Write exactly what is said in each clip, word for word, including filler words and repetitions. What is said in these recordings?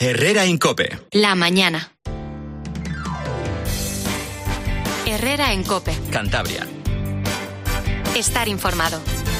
Herrera en COPE. La mañana. Herrera en COPE. Cantabria. Estar informado.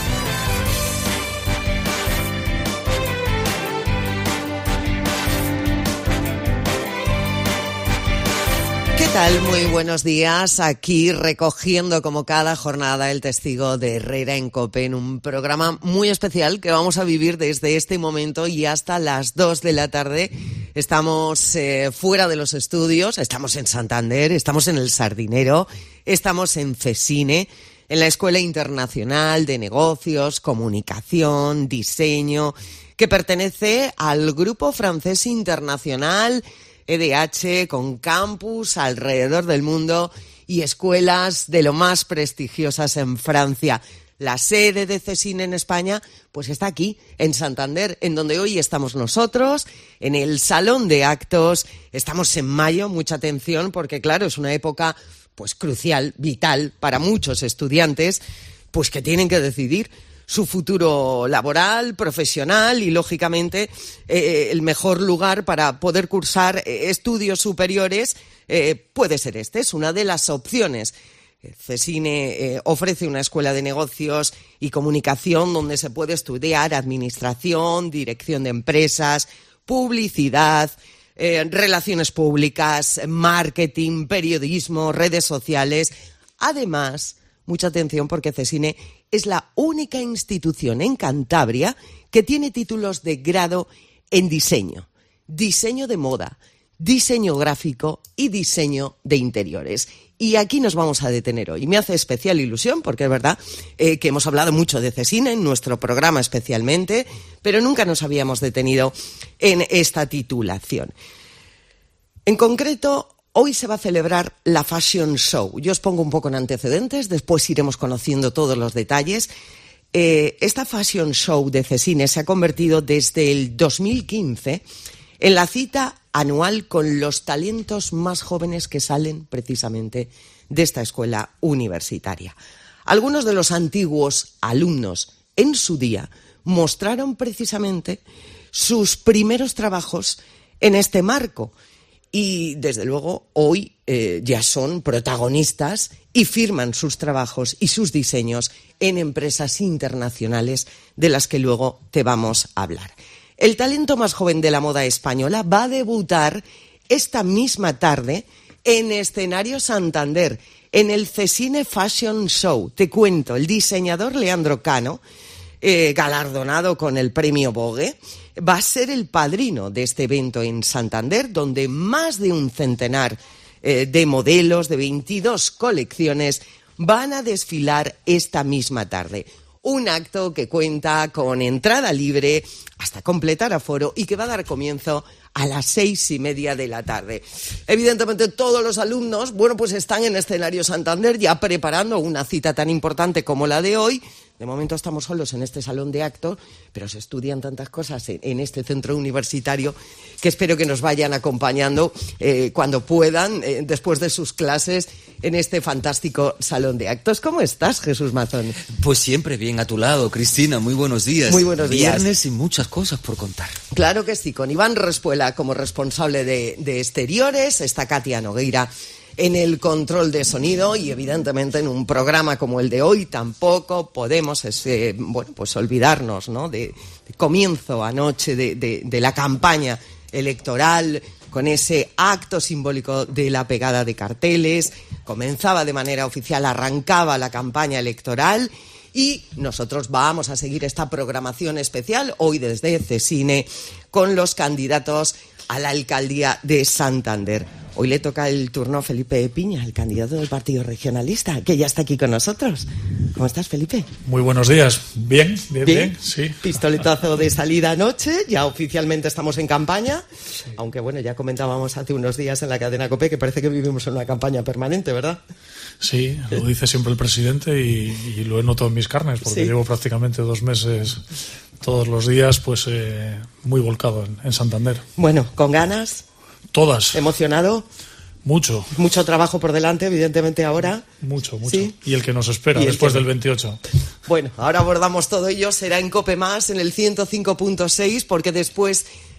¿Qué tal? Muy buenos días. Aquí recogiendo como cada jornada el testigo de Herrera en COPE en un programa muy especial que vamos a vivir desde este momento y hasta las dos de la tarde. Estamos eh, fuera de los estudios, estamos en Santander, estamos en El Sardinero, estamos en CESINE, en la Escuela Internacional de Negocios, Comunicación, Diseño, que pertenece al Grupo Francés Internacional E D H, con campus alrededor del mundo y escuelas de lo más prestigiosas en Francia. La sede de CESINE en España pues está aquí, en Santander, en donde hoy estamos nosotros, en el Salón de Actos. Estamos en mayo, mucha atención, porque claro, es una época pues crucial, vital para muchos estudiantes, pues que tienen que decidir su futuro laboral, profesional y, lógicamente, eh, el mejor lugar para poder cursar eh, estudios superiores eh, puede ser este, es una de las opciones. CESINE eh, ofrece una escuela de negocios y comunicación donde se puede estudiar administración, dirección de empresas, publicidad, eh, relaciones públicas, marketing, periodismo, redes sociales. Además, mucha atención porque CESINE es la única institución en Cantabria que tiene títulos de grado en diseño, diseño de moda, diseño gráfico y diseño de interiores. Y aquí nos vamos a detener hoy. Me hace especial ilusión porque es verdad eh, que hemos hablado mucho de CESINE en nuestro programa especialmente, pero nunca nos habíamos detenido en esta titulación. En concreto, hoy se va a celebrar la Fashion Show. Yo os pongo un poco en antecedentes, después iremos conociendo todos los detalles. Eh, esta Fashion Show de CESINE se ha convertido desde el dos mil quince en la cita anual con los talentos más jóvenes que salen precisamente de esta escuela universitaria. Algunos de los antiguos alumnos en su día mostraron precisamente sus primeros trabajos en este marco. Y, desde luego, hoy eh, ya son protagonistas y firman sus trabajos y sus diseños en empresas internacionales de las que luego te vamos a hablar. El talento más joven de la moda española va a debutar esta misma tarde en Escenario Santander, en el CESINE Fashion Show. Te cuento, el diseñador Leandro Cano, eh, galardonado con el premio Vogue, va a ser el padrino de este evento en Santander, donde más de un centenar eh, de modelos de veintidós colecciones van a desfilar esta misma tarde. Un acto que cuenta con entrada libre hasta completar aforo y que va a dar comienzo a las seis y media de la tarde. Evidentemente todos los alumnos, bueno, pues están en Escenario Santander ya preparando una cita tan importante como la de hoy. De momento estamos solos en este salón de actos, pero se estudian tantas cosas en, en este centro universitario que espero que nos vayan acompañando eh, cuando puedan, eh, después de sus clases, en este fantástico salón de actos. ¿Cómo estás, Jesús Mazón? Pues siempre bien a tu lado, Cristina. Muy buenos días. Muy buenos días. Viernes y muchas cosas por contar. Claro que sí, con Iván Respuela como responsable de, de exteriores, está Katia Nogueira en el control de sonido y, evidentemente, en un programa como el de hoy tampoco podemos eh, bueno, pues olvidarnos, ¿no?, de, de comienzo anoche de, de, de la campaña electoral, con ese acto simbólico de la pegada de carteles. Comenzaba de manera oficial, arrancaba la campaña electoral y nosotros vamos a seguir esta programación especial hoy desde CESINE con los candidatos a la alcaldía de Santander. Hoy le toca el turno a Felipe Piña, el candidato del Partido Regionalista, que ya está aquí con nosotros. ¿Cómo estás, Felipe? Muy buenos días. Bien, bien, bien, bien sí. Pistoletazo de salida anoche, ya oficialmente estamos en campaña, sí. Aunque bueno, ya comentábamos hace unos días en la cadena COPE que parece que vivimos en una campaña permanente, ¿verdad? Sí, lo dice siempre el presidente y, y lo he notado en mis carnes, porque sí. Llevo prácticamente dos meses todos los días pues eh, muy volcado en, en Santander. Bueno, ¿con ganas? Todas. ¿Emocionado? Mucho. Mucho trabajo por delante, evidentemente, ahora. Mucho, mucho. ¿Sí? Y el que nos espera después que... del veintiocho. Bueno, ahora abordamos todo ello. Será en COPE Más, en el ciento cinco punto seis, porque después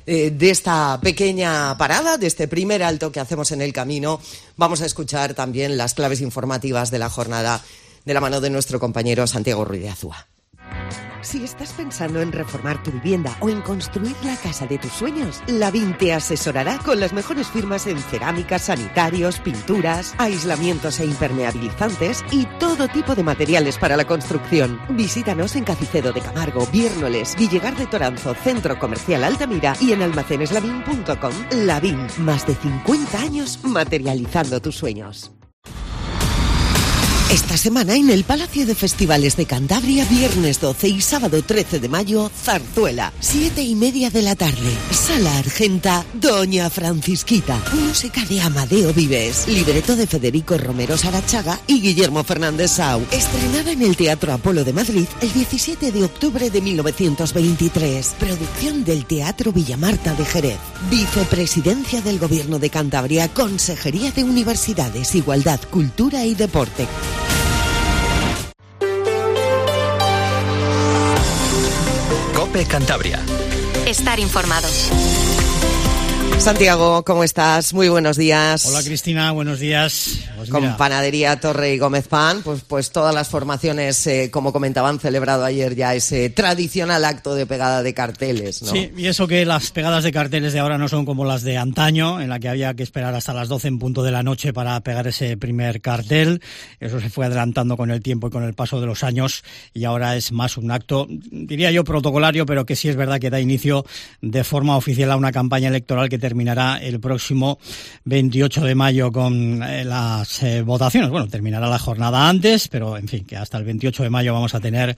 eh, de esta pequeña parada, de este primer alto que hacemos en el camino, vamos a escuchar también las claves informativas de la jornada de la mano de nuestro compañero Santiago Ruiz de Azúa. Si estás pensando en reformar tu vivienda o en construir la casa de tus sueños, Lavín te asesorará con las mejores firmas en cerámicas, sanitarios, pinturas, aislamientos e impermeabilizantes y todo tipo de materiales para la construcción. Visítanos en Cacicedo de Camargo, Viérnoles, Villegar de Toranzo, Centro Comercial Altamira y en almacenes lavín punto com. Lavín, más de cincuenta años materializando tus sueños. Esta semana en el Palacio de Festivales de Cantabria, viernes doce y sábado trece de mayo, Zarzuela, siete y media de la tarde. Sala Argenta, Doña Francisquita. Música de Amadeo Vives. Libreto de Federico Romero Sarachaga y Guillermo Fernández Sau. Estrenada en el Teatro Apolo de Madrid el diecisiete de octubre de mil novecientos veintitrés. Producción del Teatro Villamarta de Jerez. Vicepresidencia del Gobierno de Cantabria, Consejería de Universidades, Igualdad, Cultura y Deporte. COPE Cantabria. Estar informado. Santiago, ¿cómo estás? Muy buenos días. Hola Cristina, buenos días. Pues Con mira. Panadería Torre y Gómez Pan, pues, pues todas las formaciones, eh, como comentaban, celebrado ayer ya ese tradicional acto de pegada de carteles, ¿no? Sí, y eso que las pegadas de carteles de ahora no son como las de antaño, en la que había que esperar hasta las doce en punto de la noche para pegar ese primer cartel. Eso se fue adelantando con el tiempo y con el paso de los años, y ahora es más un acto, diría yo, protocolario, pero que sí es verdad que da inicio de forma oficial a una campaña electoral que terminará el próximo veintiocho de mayo con eh, las eh, votaciones. Bueno, terminará la jornada antes, pero en fin, que hasta el veintiocho de mayo vamos a tener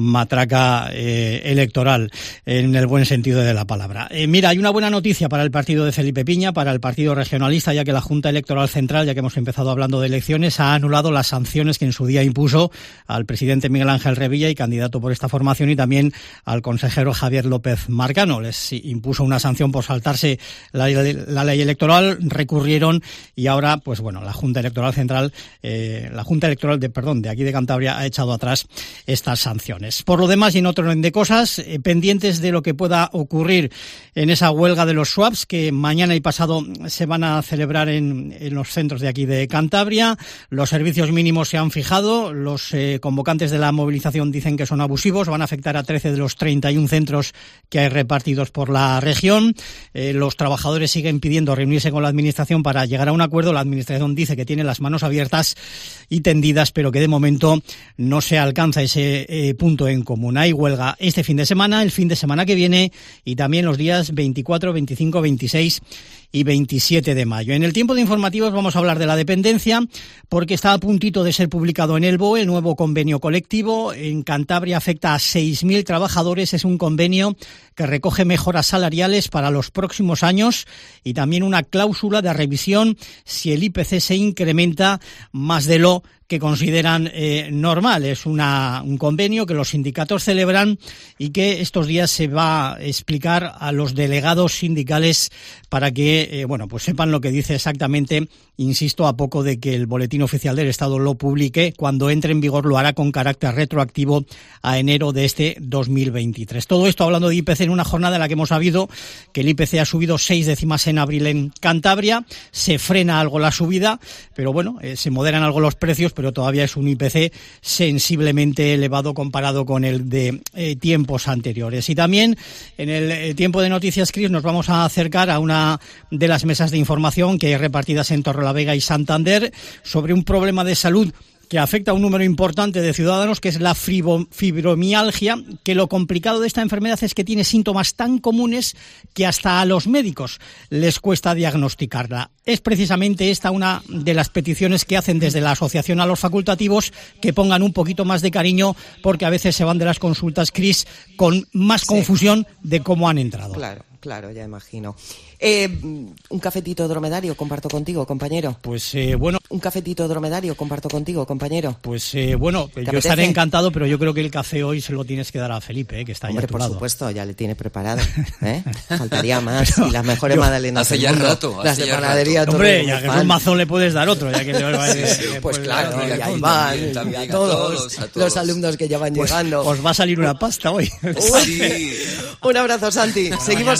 matraca eh, electoral en el buen sentido de la palabra. Eh, mira, hay una buena noticia para el partido de Felipe Piña, para el partido regionalista, ya que la Junta Electoral Central, ya que hemos empezado hablando de elecciones, ha anulado las sanciones que en su día impuso al presidente Miguel Ángel Revilla y candidato por esta formación, y también al consejero Javier López Marcano. Les impuso una sanción por saltarse La, la ley electoral, recurrieron y ahora, pues bueno, la Junta Electoral Central, eh, la Junta Electoral de, perdón, de aquí de Cantabria ha echado atrás estas sanciones. Por lo demás, y en otro orden de cosas, eh, pendientes de lo que pueda ocurrir en esa huelga de los swaps que mañana y pasado se van a celebrar en, en los centros de aquí de Cantabria. Los servicios mínimos se han fijado, los eh, convocantes de la movilización dicen que son abusivos, van a afectar a trece de los treinta y un centros que hay repartidos por la región. Eh, los trabajadores trabajadores siguen pidiendo reunirse con la Administración para llegar a un acuerdo. La Administración dice que tiene las manos abiertas y tendidas, pero que de momento no se alcanza ese eh, punto en común. Hay huelga este fin de semana, el fin de semana que viene y también los días veinticuatro, veinticinco, veintiséis y veintisiete de mayo. En el tiempo de informativos vamos a hablar de la dependencia, porque está a puntito de ser publicado en el B O E el nuevo convenio colectivo. En Cantabria afecta a seis mil trabajadores. Es un convenio que recoge mejoras salariales para los próximos años y también una cláusula de revisión si el I P C se incrementa más de lo que consideran eh, normal. Es una, un convenio que los sindicatos celebran y que estos días se va a explicar a los delegados sindicales para que, eh, bueno, pues sepan lo que dice exactamente. Insisto, a poco de que el Boletín Oficial del Estado lo publique, cuando entre en vigor lo hará con carácter retroactivo a enero de este dos mil veintitrés. Todo esto hablando de I P C en una jornada en la que hemos sabido que el I P C ha subido seis décimas en abril en Cantabria. Se frena algo la subida, pero bueno, eh, se moderan algo los precios, pero todavía es un I P C sensiblemente elevado comparado con el de eh, tiempos anteriores. Y también en el eh, tiempo de noticias, Cris, nos vamos a acercar a una de las mesas de información que hay repartidas en Torrelavega y Santander sobre un problema de salud que afecta a un número importante de ciudadanos, que es la fibromialgia, que lo complicado de esta enfermedad es que tiene síntomas tan comunes que hasta a los médicos les cuesta diagnosticarla. Es precisamente esta una de las peticiones que hacen desde la asociación a los facultativos, que pongan un poquito más de cariño, porque a veces se van de las consultas, Cris, con más sí. confusión de cómo han entrado. Claro, claro, ya imagino. Eh, un cafetito dromedario comparto contigo, compañero. Pues eh, bueno. Un cafetito dromedario comparto contigo, compañero. Pues eh, bueno, yo estaré encantado, pero yo creo que el café hoy se lo tienes que dar a Felipe, eh, que está Hombre, ya preparado. por supuesto, ya le tiene preparado, ¿eh? Faltaría más. Pero, y las mejores yo, magdalenas hace del ya mundo. rato, las hace de ya panadería. rato. Hombre, ya que un mazón le puedes dar otro, ya que le va a sí, sí, pues, pues claro, y a Iván, también, también, y a todos, a todos, a todos los alumnos que ya van pues, llegando. Os va a salir una pasta hoy. Sí. Un abrazo, Santi. Seguimos en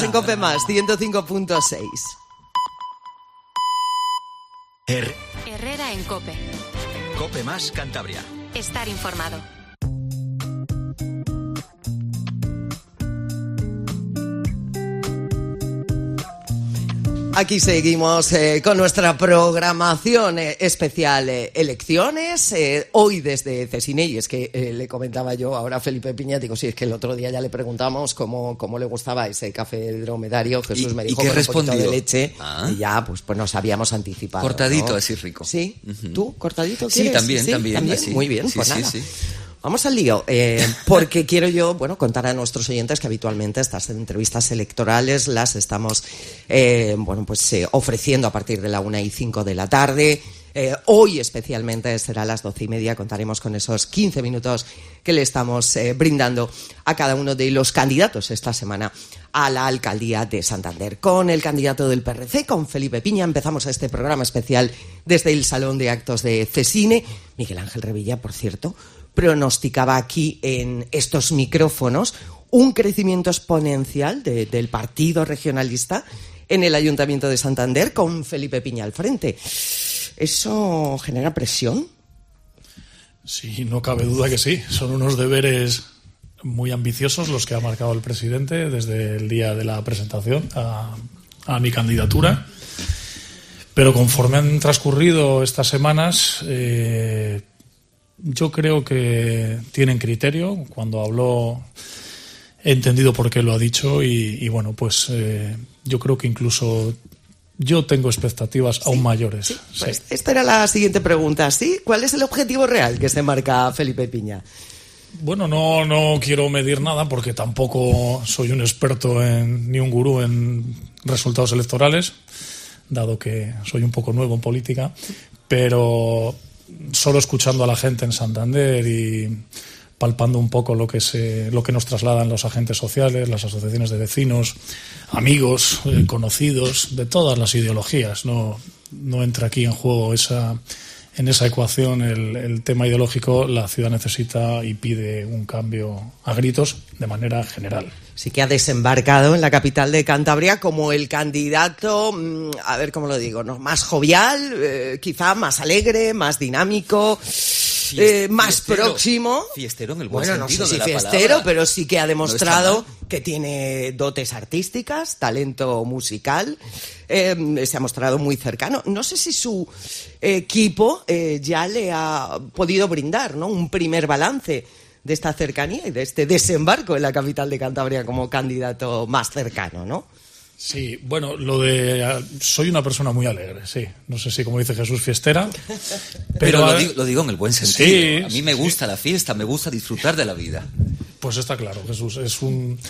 en COPE Más, ciento cinco punto seis. Her- Herrera en COPE. COPE Más Cantabria. Estar informado. Aquí seguimos eh, con nuestra programación eh, especial eh, elecciones, eh, hoy desde Cesine, y es que eh, le comentaba yo ahora a Felipe Piña, digo, sí, es que el otro día ya le preguntamos cómo, cómo le gustaba ese café dromedario, Jesús ¿Y, me dijo y qué con respondió? un poquito de leche, Ah. y ya pues, pues nos habíamos anticipado. Cortadito, ¿no? así rico. ¿Sí? Uh-huh. ¿Tú, cortadito Sí, quieres? también, también, así. Muy bien, Sí, pues sí, nada. sí. Vamos al lío, eh, porque quiero yo, bueno, contar a nuestros oyentes que habitualmente estas entrevistas electorales las estamos, eh, bueno, pues eh, ofreciendo a partir de la una y cinco de la tarde. Eh, hoy especialmente será a las doce y media, contaremos con esos quince minutos que le estamos eh, brindando a cada uno de los candidatos esta semana a la alcaldía de Santander. Con el candidato del P R C, con Felipe Piña, empezamos este programa especial desde el Salón de Actos de Cesine. Miguel Ángel Revilla, por cierto, pronosticaba aquí en estos micrófonos un crecimiento exponencial de, del partido regionalista en el Ayuntamiento de Santander con Felipe Piña al frente. ¿Eso genera presión? Sí, no cabe duda que sí. Son unos deberes muy ambiciosos los que ha marcado el presidente desde el día de la presentación a, a mi candidatura. Pero conforme han transcurrido estas semanas, eh, yo creo que tienen criterio. Cuando habló, he entendido por qué lo ha dicho y, y bueno, pues eh, yo creo que incluso yo tengo expectativas ¿Sí? aún mayores. Sí, sí. Pues esta era la siguiente pregunta. ¿Sí? ¿Cuál es el objetivo real que se marca Felipe Piña? Bueno, no, no quiero medir nada porque tampoco soy un experto en, ni un gurú en resultados electorales, dado que soy un poco nuevo en política, pero solo escuchando a la gente en Santander y palpando un poco lo que se, lo que nos trasladan los agentes sociales, las asociaciones de vecinos, amigos, eh, conocidos, de todas las ideologías. No, no entra aquí en juego esa, en esa ecuación el, el tema ideológico. La ciudad necesita y pide un cambio a gritos de manera general. Sí que ha desembarcado en la capital de Cantabria como el candidato, a ver cómo lo digo, ¿no? Más jovial, eh, quizá más alegre, más dinámico, eh, más fiestero, próximo. Fiestero en el buen bueno, sentido no sé si de la fiestero, palabra. pero sí que ha demostrado no que tiene dotes artísticas, talento musical, eh, se ha mostrado muy cercano. No sé si su equipo eh, ya le ha podido brindar, ¿no?, un primer balance de esta cercanía y de este desembarco en la capital de Cantabria como candidato más cercano, ¿no? Sí, bueno, lo de... Soy una persona muy alegre, sí. No sé si, como dice Jesús, fiestera. Pero, pero lo, digo, lo digo en el buen sentido. Sí, a mí me gusta sí. la fiesta, me gusta disfrutar de la vida. Pues está claro, Jesús. Es un...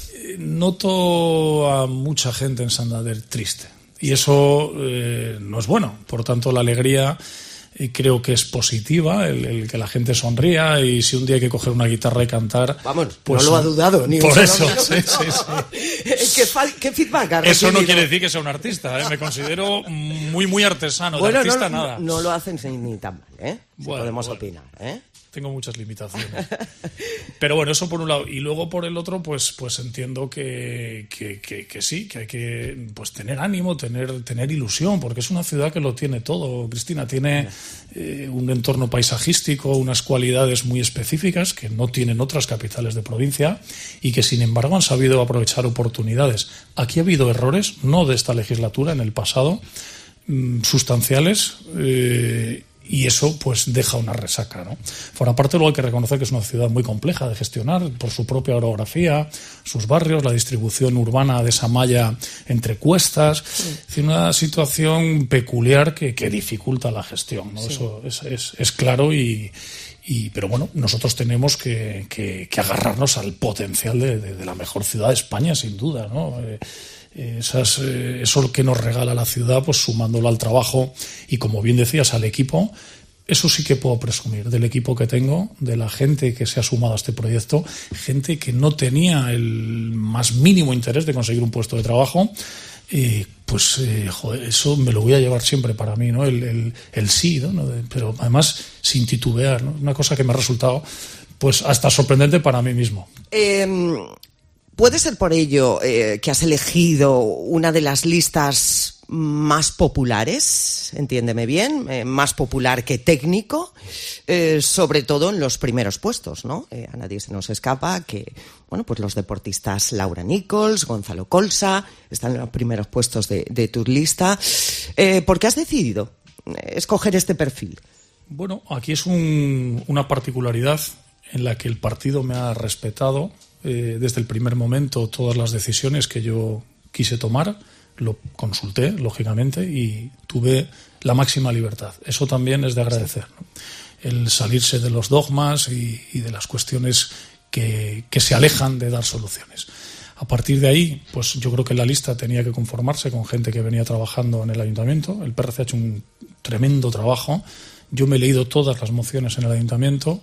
Noto a mucha gente en Santander triste. Y eso eh, no es bueno. Por tanto, la alegría... Y creo que es positiva el, el que la gente sonría, y si un día hay que coger una guitarra y cantar... Vamos, pues, no lo ha dudado ni un por solo eso, minuto. sí, sí, sí. ¿Qué, fa- ¿Qué feedback ha Eso recibido? no quiere decir que sea un artista, ¿eh? Me considero muy, muy artesano, bueno, de artista no, nada. No, no lo hacen ni tan mal, ¿eh? Si Bueno, podemos bueno. opinar, ¿eh? Tengo muchas limitaciones. Pero bueno, eso por un lado. Y luego por el otro, pues, pues entiendo que, que, que, que sí, que hay que pues tener ánimo, tener, tener ilusión, porque es una ciudad que lo tiene todo, Cristina. Tiene eh, un entorno paisajístico, unas cualidades muy específicas que no tienen otras capitales de provincia y que, sin embargo, han sabido aprovechar oportunidades. Aquí ha habido errores, no de esta legislatura, en el pasado, mmm, sustanciales, eh, y eso pues deja una resaca, ¿no? Por aparte, luego hay que reconocer que es una ciudad muy compleja de gestionar por su propia orografía, sus barrios, la distribución urbana de esa malla entre cuestas. Sí. Es decir, una situación peculiar que, que dificulta la gestión, ¿no? Sí. Eso es, es, es claro y... Y, pero bueno, nosotros tenemos que, que, que agarrarnos al potencial de, de, de la mejor ciudad de España, sin duda, ¿no? Eh, Esas, eh, eso que nos regala la ciudad, pues sumándolo al trabajo y, como bien decías, al equipo, eso sí que puedo presumir del equipo que tengo, de la gente que se ha sumado a este proyecto, gente que no tenía el más mínimo interés de conseguir un puesto de trabajo. Y pues eh, joder, eso me lo voy a llevar siempre para mí, ¿no? El, el, el sí, ¿no? Pero además sin titubear, ¿no? Una cosa que me ha resultado pues hasta sorprendente para mí mismo. Eh... ¿Puede ser por ello eh, que has elegido una de las listas más populares, entiéndeme bien, eh, más popular que técnico, eh, sobre todo en los primeros puestos, ¿no? Eh, a nadie se nos escapa que, bueno, pues los deportistas Laura Nichols, Gonzalo Colsa, están en los primeros puestos de, de tu lista. Eh, ¿Por qué has decidido escoger este perfil? Bueno, aquí es un, una particularidad en la que el partido me ha respetado eh, desde el primer momento todas las decisiones que yo quise tomar. Lo consulté, lógicamente, y tuve la máxima libertad. Eso también es de agradecer, ¿no? El salirse de los dogmas y, y de las cuestiones que, que se alejan de dar soluciones. A partir de ahí, pues yo creo que la lista tenía que conformarse con gente que venía trabajando en el ayuntamiento. El P R C ha hecho un tremendo trabajo. Yo me he leído todas las mociones en el ayuntamiento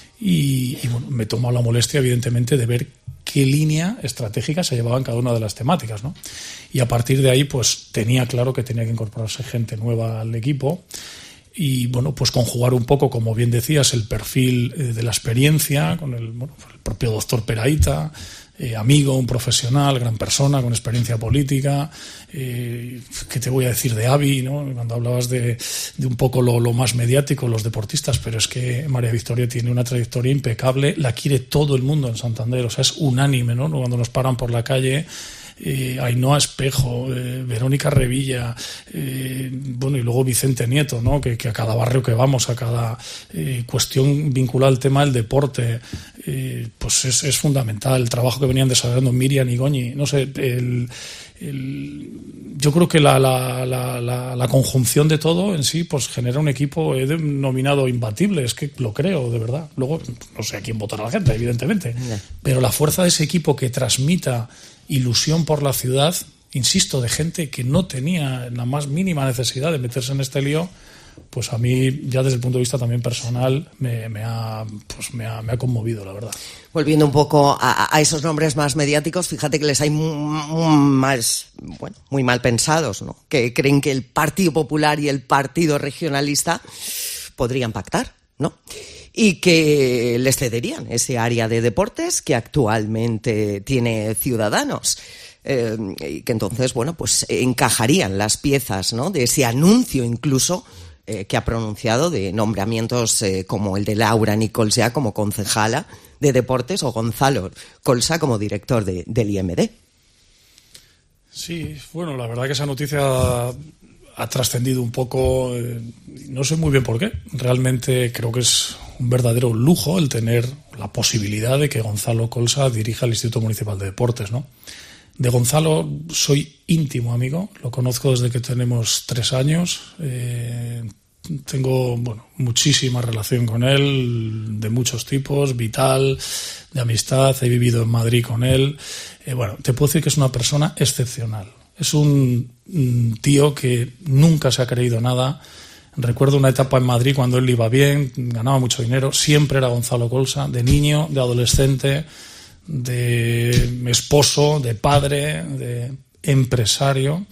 y, y bueno, me he tomado la molestia, evidentemente, de ver qué línea estratégica se llevaba en cada una de las temáticas, ¿no? Y a partir de ahí, pues tenía claro que tenía que incorporarse gente nueva al equipo y, bueno, pues conjugar un poco, como bien decías, el perfil eh, de la experiencia con el, bueno, el propio doctor Peraíta, eh, amigo, un profesional, gran persona, con experiencia política. Eh, ¿Qué te voy a decir de Avi, ¿no? Cuando hablabas de, de un poco lo, lo más mediático, los deportistas, pero es que María Victoria tiene una trayectoria impecable, la quiere todo el mundo en Santander, o sea, es unánime, ¿no? Cuando nos paran por la calle, eh, Ainhoa Espejo, eh, Verónica Revilla, eh, bueno, y luego Vicente Nieto, ¿no? Que, que a cada barrio que vamos, a cada eh, cuestión vinculada al tema del deporte, eh, pues es, es fundamental. El trabajo que venían desarrollando Miriam y Goñi, no sé, el... El, yo creo que la, la, la, la, la conjunción de todo en sí pues genera un equipo, he denominado imbatible, es que lo creo, de verdad. Luego no sé a quién votará la gente, evidentemente, yeah. Pero la fuerza de ese equipo que transmita ilusión por la ciudad, insisto, de gente que no tenía la más mínima necesidad de meterse en este lío, pues a mí, ya desde el punto de vista también personal, me, me, ha, pues me, ha, me ha conmovido, la verdad. Volviendo un poco a, a esos nombres más mediáticos, fíjate que les hay muy, muy, más, bueno, muy mal pensados, ¿no? Que creen que el Partido Popular y el Partido Regionalista podrían pactar, ¿no? Y que les cederían ese área de deportes que actualmente tiene Ciudadanos. Eh, y que entonces, bueno, pues encajarían las piezas, ¿no? De ese anuncio incluso eh, que ha pronunciado de nombramientos eh, como el de Laura Nichols ya como concejala de deportes o Gonzalo Colsa como director de, del I M D. Sí, bueno, la verdad que esa noticia ha, ha trascendido un poco, eh, no sé muy bien por qué. Realmente creo que es un verdadero lujo el tener la posibilidad de que Gonzalo Colsa dirija el Instituto Municipal de Deportes, ¿no? De Gonzalo soy íntimo amigo, lo conozco desde que tenemos tres años, eh, tengo bueno, muchísima relación con él, de muchos tipos, vital, de amistad, he vivido en Madrid con él, eh, bueno, te puedo decir que es una persona excepcional, es un, un tío que nunca se ha creído nada. Recuerdo una etapa en Madrid cuando él iba bien, ganaba mucho dinero, siempre era Gonzalo Colsa, de niño, de adolescente, de esposo, de padre, de empresario,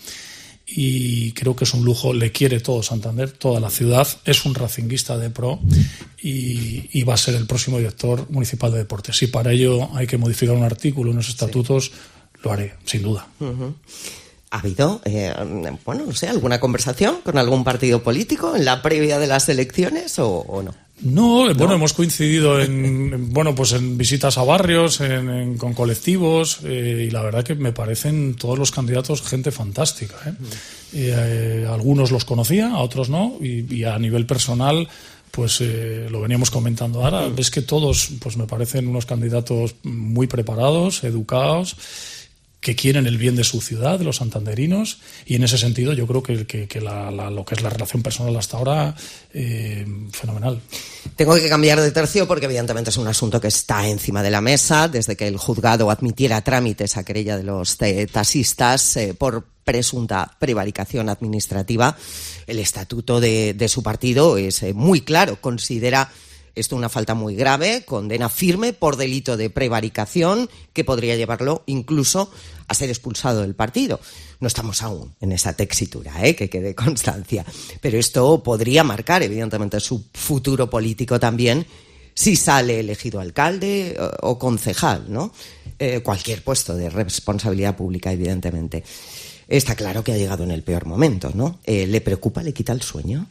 y creo que es un lujo, le quiere todo Santander, toda la ciudad, es un racinguista de pro y, y va a ser el próximo director municipal de deportes. Si para ello hay que modificar un artículo en los estatutos, sí, lo haré, sin duda. Uh-huh. ¿Ha habido, eh, bueno, no sé, alguna conversación con algún partido político en la previa de las elecciones o, o no? No, bueno, ¿No? hemos coincidido en, en, bueno, pues en visitas a barrios, en, en, con colectivos, eh, y la verdad que me parecen todos los candidatos gente fantástica, ¿eh? Mm. Eh, algunos los conocía, a otros no, y, y a nivel personal, pues eh, lo veníamos comentando ahora, mm. ves que todos, pues me parecen unos candidatos muy preparados, educados, que quieren el bien de su ciudad, de los santanderinos, y en ese sentido yo creo que, que, que la, la, lo que es la relación personal hasta ahora, eh, fenomenal. Tengo que cambiar de tercio porque evidentemente es un asunto que está encima de la mesa desde que el juzgado admitiera a trámite esa querella de los taxistas eh, por presunta prevaricación administrativa. El estatuto de, de su partido es eh, muy claro, considera esto una falta muy grave, condena firme por delito de prevaricación que podría llevarlo incluso a ser expulsado del partido. No estamos aún en esa tesitura, ¿eh? Que quede constancia. Pero esto podría marcar, evidentemente, su futuro político también si sale elegido alcalde o, o concejal, ¿no? Eh, cualquier puesto de responsabilidad pública, evidentemente. Está claro que ha llegado en el peor momento, ¿no? Eh, ¿Le preocupa, le quita el sueño?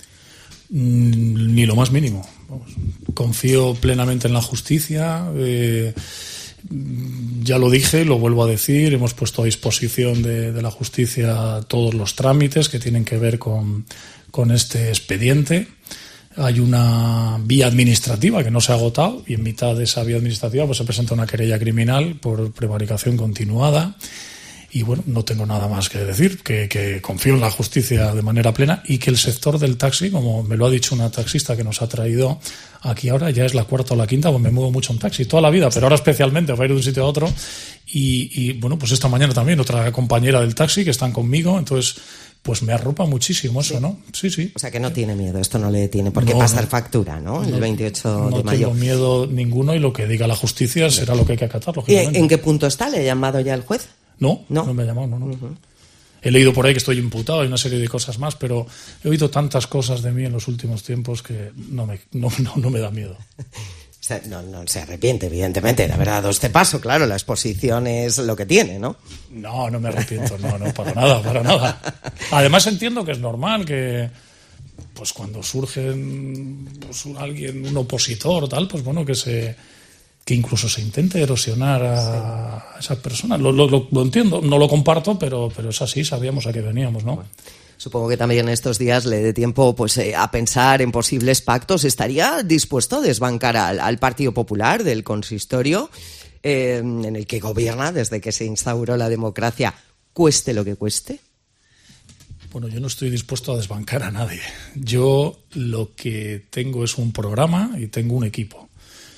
Mm, ni lo más mínimo. Vamos, confío plenamente en la justicia. Eh, ya lo dije, lo vuelvo a decir. Hemos puesto a disposición de, de la justicia todos los trámites que tienen que ver con, con este expediente. Hay una vía administrativa que no se ha agotado y en mitad de esa vía administrativa pues se presenta una querella criminal por prevaricación continuada. Y bueno, no tengo nada más que decir, que, que confío en la justicia de manera plena y que el sector del taxi, como me lo ha dicho una taxista que nos ha traído aquí ahora, ya es la cuarta o la quinta, pues me muevo mucho en taxi toda la vida, pero ahora especialmente para ir de un sitio a otro. Y, y bueno, pues esta mañana también otra compañera del taxi que están conmigo, entonces pues me arropa muchísimo eso, ¿no? Sí, sí. O sea que no tiene miedo, esto no le detiene, porque no, pasar no, factura, ¿no? El no, veintiocho de mayo. No tengo miedo ninguno y lo que diga la justicia será lo que hay que acatar, lógicamente. ¿Y en qué punto está? ¿Le ha llamado ya el juez? No, no, no me ha llamado, no, no. Uh-huh. He leído por ahí que estoy imputado y una serie de cosas más, pero he oído tantas cosas de mí en los últimos tiempos que no me, no, no, no me da miedo. O sea, no, no se arrepiente, evidentemente, de haber dado este paso. Claro, la exposición es lo que tiene, ¿no? No, no me arrepiento, no, no, para nada, para nada. Además entiendo que es normal que, pues cuando surge pues, alguien, un opositor, tal, pues bueno, que se... que incluso se intente erosionar a sí. esa persona. Lo, lo, lo, lo entiendo, no lo comparto, pero, pero es así, sabíamos a qué veníamos, ¿no? Bueno, supongo que también estos días le dé tiempo pues, eh, a pensar en posibles pactos. ¿Estaría dispuesto a desbancar al, al Partido Popular del consistorio eh, en el que gobierna desde que se instauró la democracia, cueste lo que cueste? Bueno, yo no estoy dispuesto a desbancar a nadie. Yo lo que tengo es un programa y tengo un equipo.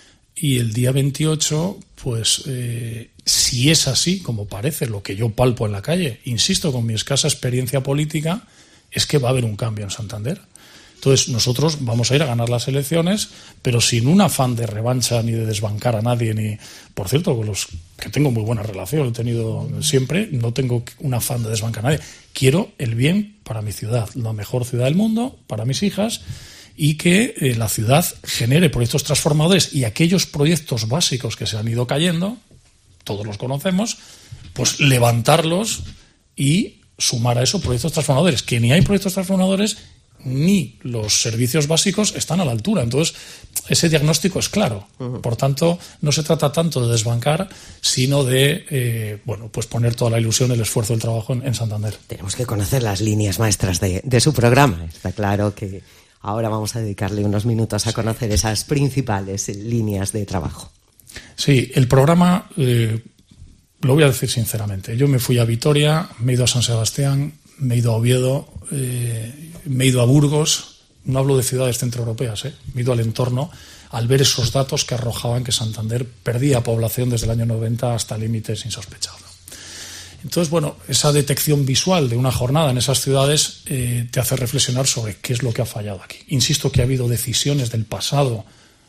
Y el día veintiocho, pues eh, si es así, como parece lo que yo palpo en la calle, insisto, con mi escasa experiencia política, es que va a haber un cambio en Santander. Entonces nosotros vamos a ir a ganar las elecciones, pero sin un afán de revancha ni de desbancar a nadie, ni, por cierto, con los que tengo muy buena relación, he tenido siempre, no tengo un afán de desbancar a nadie. Quiero el bien para mi ciudad, la mejor ciudad del mundo, para mis hijas, y que eh, la ciudad genere proyectos transformadores y aquellos proyectos básicos que se han ido cayendo, todos los conocemos, pues levantarlos y sumar a eso proyectos transformadores, que ni hay proyectos transformadores ni los servicios básicos están a la altura. Entonces, ese diagnóstico es claro. Uh-huh. Por tanto, no se trata tanto de desbancar, sino de eh, bueno, pues poner toda la ilusión, el esfuerzo, el trabajo en, en Santander. Tenemos que conocer las líneas maestras de, de su programa. Está claro que ahora vamos a dedicarle unos minutos a conocer esas principales líneas de trabajo. Sí, el programa, eh, lo voy a decir sinceramente. Yo me fui a Vitoria, me he ido a San Sebastián, me he ido a Oviedo, eh, me he ido a Burgos. No hablo de ciudades centroeuropeas, ¿eh? Me he ido al entorno al ver esos datos que arrojaban que Santander perdía población desde el año noventa hasta límites insospechados. Entonces, bueno, esa detección visual de una jornada en esas ciudades eh, te hace reflexionar sobre qué es lo que ha fallado aquí. Insisto que ha habido decisiones del pasado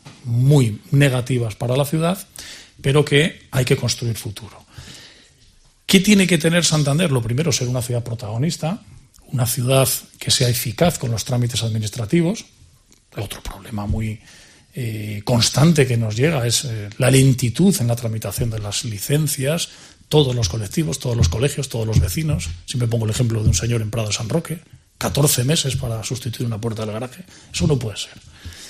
muy negativas para la ciudad, pero que hay que construir futuro. ¿Qué tiene que tener Santander? Lo primero, ser una ciudad protagonista, una ciudad que sea eficaz con los trámites administrativos. Otro problema muy eh, constante que nos llega es eh, la lentitud en la tramitación de las licencias. Todos los colectivos, todos los colegios, todos los vecinos. Siempre pongo el ejemplo de un señor en Prado de San Roque, catorce meses para sustituir una puerta del garaje. Eso no puede ser.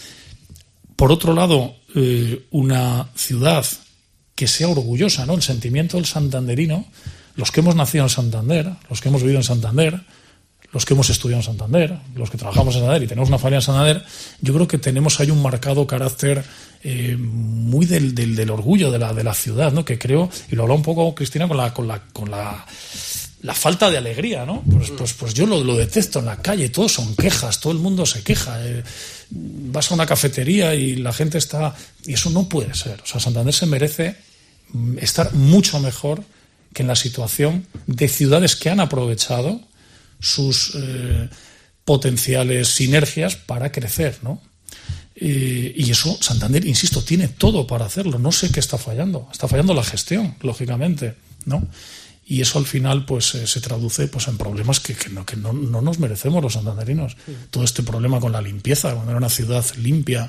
Por otro lado, eh, una ciudad que sea orgullosa, ¿no? El sentimiento del santanderino, los que hemos nacido en Santander, los que hemos vivido en Santander, los que hemos estudiado en Santander, los que trabajamos en Santander y tenemos una familia en Santander, yo creo que tenemos ahí un marcado carácter eh, muy del, del, del orgullo de la, de la ciudad, ¿no? Que creo, y lo hablaba un poco Cristina con la, con la, con la, la falta de alegría, ¿no? Pues, pues, pues yo lo, lo detecto en la calle, todos son quejas, todo el mundo se queja. Eh, vas a una cafetería y la gente está... Y eso no puede ser. O sea, Santander se merece estar mucho mejor que en la situación de ciudades que han aprovechado sus eh, potenciales sinergias para crecer, ¿no? Eh, y eso, Santander, insisto, tiene todo para hacerlo. No sé qué está fallando. Está fallando la gestión, lógicamente, ¿no? Y eso al final pues eh, se traduce pues en problemas que, que, no, que no, no nos merecemos los santanderinos. Sí. Todo este problema con la limpieza, cuando era una ciudad limpia,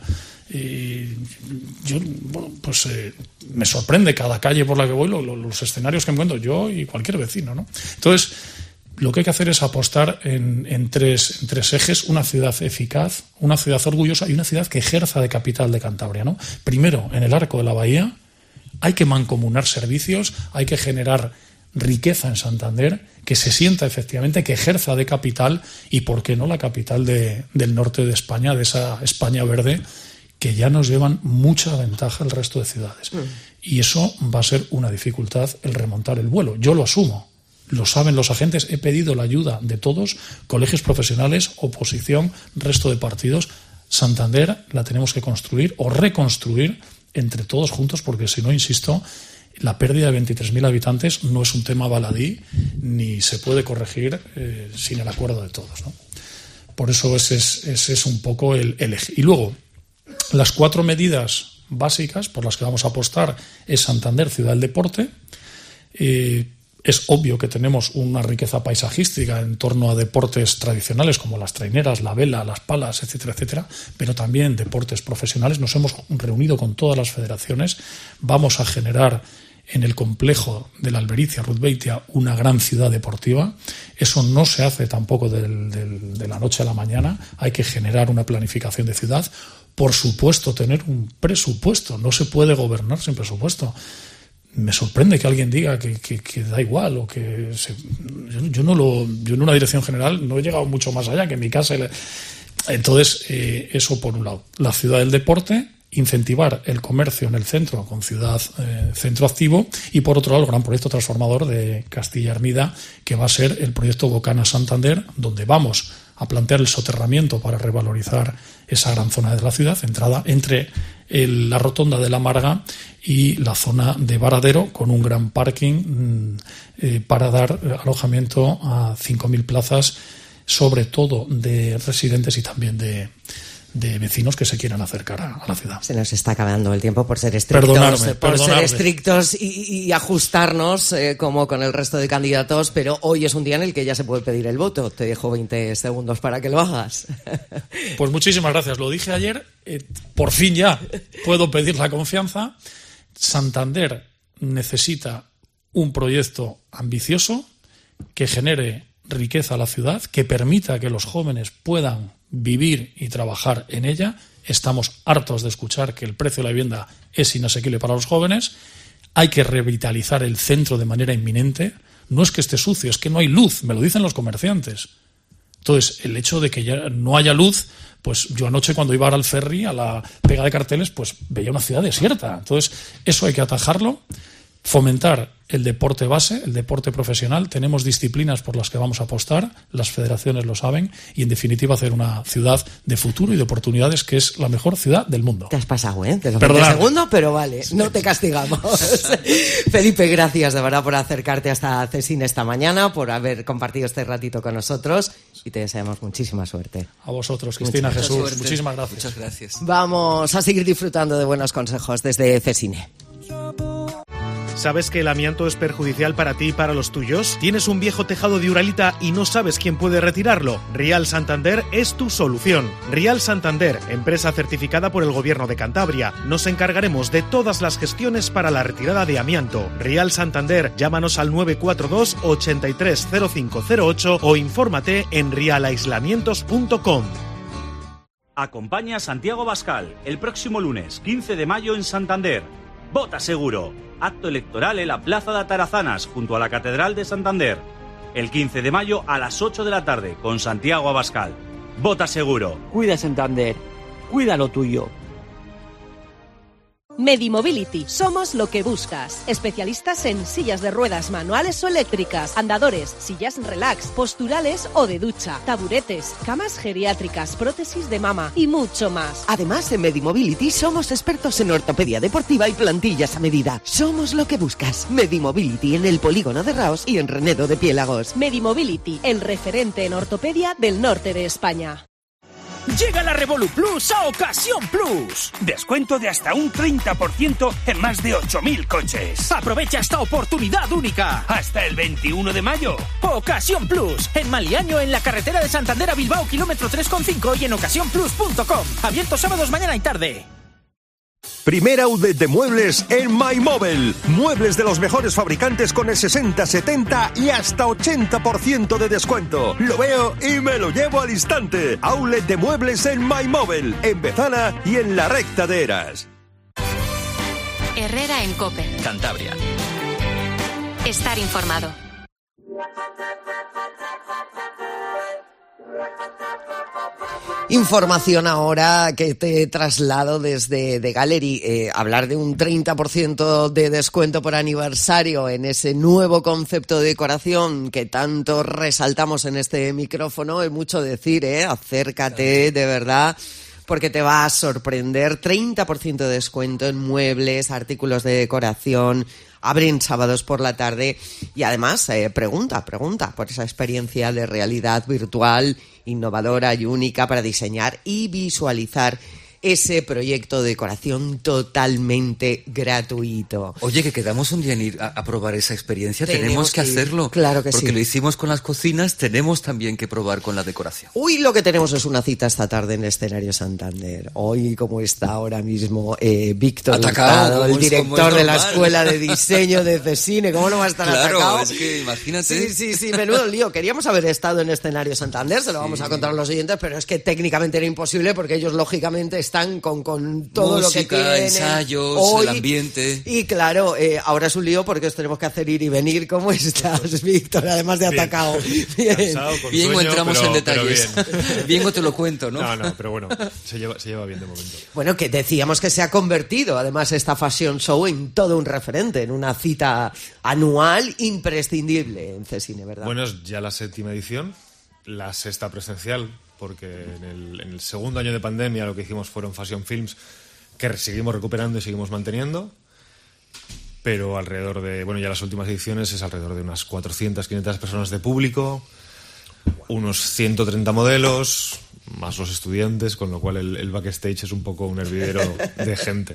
Y yo, bueno, pues eh, me sorprende cada calle por la que voy, lo, lo, los escenarios que encuentro yo y cualquier vecino, ¿no? Entonces, lo que hay que hacer es apostar en, en, tres, en tres ejes: una ciudad eficaz, una ciudad orgullosa y una ciudad que ejerza de capital de Cantabria, ¿no? Primero, en el arco de la bahía, hay que mancomunar servicios, hay que generar riqueza en Santander, que se sienta efectivamente, que ejerza de capital y, ¿por qué no, la capital de, del norte de España, de esa España verde, que ya nos llevan mucha ventaja el resto de ciudades. Mm. Y eso va a ser una dificultad, el remontar el vuelo. Yo lo asumo, lo saben los agentes, he pedido la ayuda de todos, colegios profesionales, oposición, resto de partidos. Santander la tenemos que construir o reconstruir entre todos juntos, porque si no, insisto, la pérdida de veintitrés mil habitantes no es un tema baladí ni se puede corregir eh, sin el acuerdo de todos, ¿no? Por eso ese es, ese es un poco el, el eje. Y luego, las cuatro medidas básicas por las que vamos a apostar es Santander, ciudad del deporte. Eh, es obvio que tenemos una riqueza paisajística en torno a deportes tradicionales como las traineras, la vela, las palas, etcétera, etcétera, pero también deportes profesionales. Nos hemos reunido con todas las federaciones. Vamos a generar en el complejo de la Albericia, Rutbeitia, una gran ciudad deportiva. Eso no se hace tampoco del, del, de la noche a la mañana. Hay que generar una planificación de ciudad. Por supuesto, tener un presupuesto. No se puede gobernar sin presupuesto. Me sorprende que alguien diga que, que, que da igual o que se, yo, yo no lo yo en una dirección general no he llegado mucho más allá que en mi casa. Entonces, eh, eso por un lado. La ciudad del deporte, incentivar el comercio en el centro con ciudad eh, centro activo, y por otro lado el gran proyecto transformador de Castilla Hermida, que va a ser el proyecto Bocana Santander, donde vamos a plantear el soterramiento para revalorizar esa gran zona de la ciudad, entrada entre el, la rotonda de la Marga y la zona de Varadero, con un gran parking eh, para dar alojamiento a cinco mil plazas, sobre todo de residentes y también de de vecinos que se quieran acercar a, a la ciudad. Se nos está acabando el tiempo por ser estrictos, perdonarme, por perdonarme. ser estrictos y, y ajustarnos eh, como con el resto de candidatos, pero hoy es un día en el que ya se puede pedir el voto. Te dejo veinte segundos para que lo hagas. Pues muchísimas gracias. Lo dije ayer, eh, por fin ya puedo pedir la confianza. Santander necesita un proyecto ambicioso que genere riqueza a la ciudad, que permita que los jóvenes puedan vivir y trabajar en ella. Estamos hartos de escuchar que el precio de la vivienda es inasequible para los jóvenes. Hay que revitalizar el centro de manera inminente. No es que esté sucio, es que no hay luz, me lo dicen los comerciantes. Entonces, el hecho de que ya no haya luz, pues yo anoche cuando iba al ferry, a la pega de carteles, pues veía una ciudad desierta. Entonces, eso hay que atajarlo. Fomentar el deporte base, el deporte profesional. Tenemos disciplinas por las que vamos a apostar, las federaciones lo saben, y en definitiva hacer una ciudad de futuro y de oportunidades, que es la mejor ciudad del mundo. Te has pasado, ¿eh? De los veinte segundos, pero vale, no te castigamos. Felipe, gracias de verdad por acercarte hasta Cesine esta mañana, por haber compartido este ratito con nosotros, y te deseamos muchísima suerte. A vosotros, Cristina, Mucha Jesús, suerte. muchísimas gracias. Muchas gracias. Vamos a seguir disfrutando de buenos consejos desde Cesine. ¿Sabes que el amianto es perjudicial para ti y para los tuyos? ¿Tienes un viejo tejado de Uralita y no sabes quién puede retirarlo? Rial Santander es tu solución. Rial Santander, empresa certificada por el Gobierno de Cantabria. Nos encargaremos de todas las gestiones para la retirada de amianto. Rial Santander, llámanos al nueve cuatro dos, ochenta y tres, cero cinco cero ocho o infórmate en rial aislamientos punto com. Acompaña a Santiago Abascal el próximo lunes, quince de mayo, en Santander. Vota seguro. Acto electoral en la Plaza de Atarazanas, junto a la Catedral de Santander. El quince de mayo a las ocho de la tarde, con Santiago Abascal. Vota seguro. Cuida Santander. Cuida lo tuyo. Medimobility. Somos lo que buscas. Especialistas en sillas de ruedas manuales o eléctricas, andadores, sillas relax, posturales o de ducha, taburetes, camas geriátricas, prótesis de mama y mucho más. Además, en Medimobility somos expertos en ortopedia deportiva y plantillas a medida. Somos lo que buscas. Medimobility en el polígono de Raos y en Renedo de Piélagos. Medimobility, el referente en ortopedia del norte de España. Llega la Revolu Plus a Ocasión Plus. Descuento de hasta un treinta por ciento en más de ocho mil coches. Aprovecha esta oportunidad única. Hasta el veintiuno de mayo. Ocasión Plus. En Maliaño, en la carretera de Santander a Bilbao, kilómetro tres coma cinco, y en ocasión plus punto com. Abierto sábados, mañana y tarde. Primer outlet de muebles en MyMobile. Muebles de los mejores fabricantes con el sesenta, setenta y hasta ochenta por ciento de descuento. Lo veo y me lo llevo al instante. Outlet de muebles en MyMobile, en Bezana y en la Recta de Eras. Herrera en COPE. Cantabria. Estar informado. Información ahora que te traslado desde The Gallery. Eh, hablar de un treinta por ciento de descuento por aniversario en ese nuevo concepto de decoración que tanto resaltamos en este micrófono es mucho decir, ¿eh? Acércate, de verdad, porque te va a sorprender. treinta por ciento de descuento en muebles, artículos de decoración. Abren sábados por la tarde y además eh, pregunta, pregunta por esa experiencia de realidad virtual innovadora y única para diseñar y visualizar ese proyecto de decoración totalmente gratuito. Oye, que quedamos un día en ir a, a probar esa experiencia. Tenemos, tenemos que hacerlo. Claro que porque sí. Porque lo hicimos con las cocinas, tenemos también que probar con la decoración. Uy, lo que tenemos es una cita esta tarde en el escenario Santander. Hoy, como está ahora mismo eh, Víctor Hurtado, el director de la Escuela de Diseño de Cecine. ¿Cómo no va a estar claro, atacado? Claro, es que imagínate. Sí, sí, sí, menudo lío. Queríamos haber estado en el escenario Santander, se lo vamos sí. a contar a los oyentes, pero es que técnicamente era imposible porque ellos, lógicamente, están con... con todo música, lo que tienen ensayos, hoy. El ambiente. Y claro, eh, ahora es un lío porque os tenemos que hacer ir y venir. ¿Cómo estás, Víctor? Además de bien. atacado. Bien, Cansado, con bien sueño, o entramos pero, en detalles. Bien. bien o te lo cuento, ¿no? No, no, pero bueno, se lleva, se lleva bien de momento. Bueno, que decíamos que se ha convertido, además, esta Fashion Show en todo un referente, en una cita anual imprescindible en Cecine, ¿verdad? Bueno, es ya la séptima edición, la sexta presencial, porque en el, en el segundo año de pandemia lo que hicimos fueron Fashion Films, que seguimos recuperando y seguimos manteniendo, pero alrededor de, bueno, ya las últimas ediciones es alrededor de unas cuatrocientas, quinientas personas de público, unos ciento treinta modelos, más los estudiantes, con lo cual el, el backstage es un poco un hervidero de gente.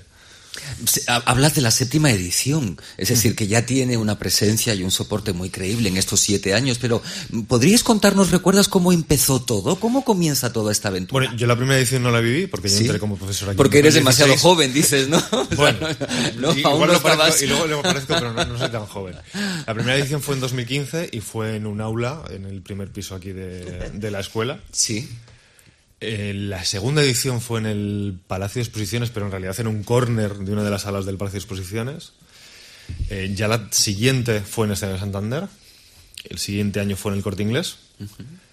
Hablas de la séptima edición, es decir, que ya tiene una presencia y un soporte muy creíble en estos siete años, pero ¿podríais contarnos, recuerdas cómo empezó todo? ¿Cómo comienza toda esta aventura? Bueno, yo la primera edición no la viví porque yo ¿Sí? entré como profesor aquí. Porque en eres dos mil dieciséis. demasiado joven, dices, ¿no? Bueno, no, y, aún igual no lo parezco, estabas... y luego lo parezco, pero no, no soy tan joven. La primera edición fue en dos mil quince y fue en un aula, en el primer piso aquí de, de la escuela. Sí. Eh, la segunda edición fue en el Palacio de Exposiciones, pero en realidad en un córner de una de las salas del Palacio de Exposiciones. Eh, ya la siguiente fue en el Escenario Santander. El siguiente año fue en el Corte Inglés. Uh-huh.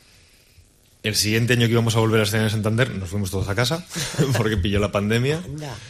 El siguiente año que íbamos a volver al Escenario Santander nos fuimos todos a casa porque pilló la pandemia.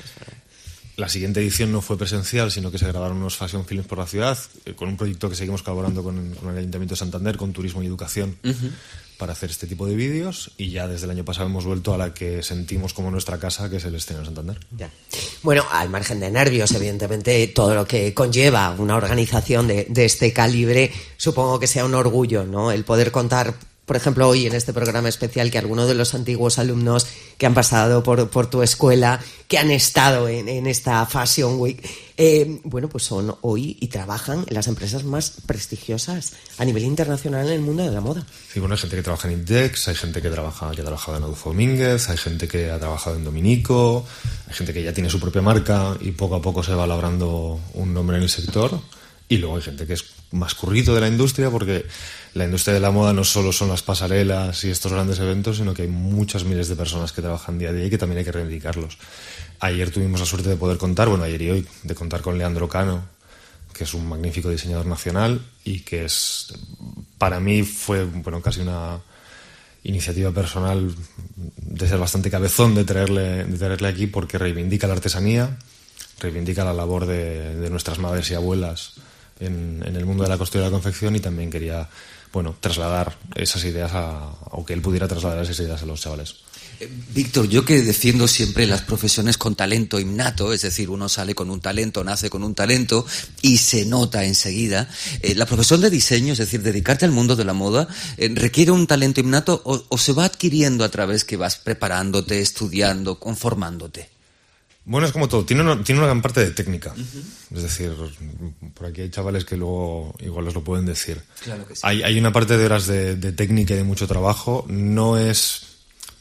La siguiente edición no fue presencial, sino que se grabaron unos Fashion Films por la ciudad, eh, con un proyecto que seguimos colaborando con, con el Ayuntamiento de Santander, con Turismo y Educación, uh-huh. para hacer este tipo de vídeos, y ya desde el año pasado hemos vuelto a la que sentimos como nuestra casa, que es el Escenario Santander. Ya. Bueno, al margen de nervios, evidentemente, todo lo que conlleva una organización de, de este calibre, supongo que sea un orgullo, ¿no? El poder contar, por ejemplo, hoy en este programa especial, que algunos de los antiguos alumnos que han pasado por, por tu escuela, que han estado en, en esta Fashion Week, eh, bueno, pues son hoy y trabajan en las empresas más prestigiosas a nivel internacional en el mundo de la moda. Sí, bueno, hay gente que trabaja en Index, hay gente que trabaja que ha trabajado en Adolfo Domínguez, hay gente que ha trabajado en Dominico, hay gente que ya tiene su propia marca y poco a poco se va labrando un nombre en el sector. Y luego hay gente que es más currito de la industria, porque la industria de la moda no solo son las pasarelas y estos grandes eventos, sino que hay muchas miles de personas que trabajan día a día y que también hay que reivindicarlos. Ayer tuvimos la suerte de poder contar, bueno, ayer y hoy, de contar con Leandro Cano, que es un magnífico diseñador nacional y que es, para mí fue, bueno, casi una iniciativa personal de ser bastante cabezón de traerle, de traerle aquí, porque reivindica la artesanía, reivindica la labor de, de nuestras madres y abuelas en, en el mundo de la costura y la confección, y también quería, bueno, trasladar esas ideas a, o que él pudiera trasladar esas ideas a los chavales. Eh, Víctor, yo que defiendo siempre las profesiones con talento innato, es decir, uno sale con un talento, nace con un talento y se nota enseguida. Eh, la profesión de diseño, es decir, dedicarte al mundo de la moda, eh, ¿requiere un talento innato o, o se va adquiriendo a través que vas preparándote, estudiando, conformándote? Bueno, es como todo, tiene una, tiene una gran parte de técnica. Uh-huh. Es decir, por aquí hay chavales que luego igual os lo pueden decir. Claro que sí. Hay, hay una parte de horas de, de técnica y de mucho trabajo. No es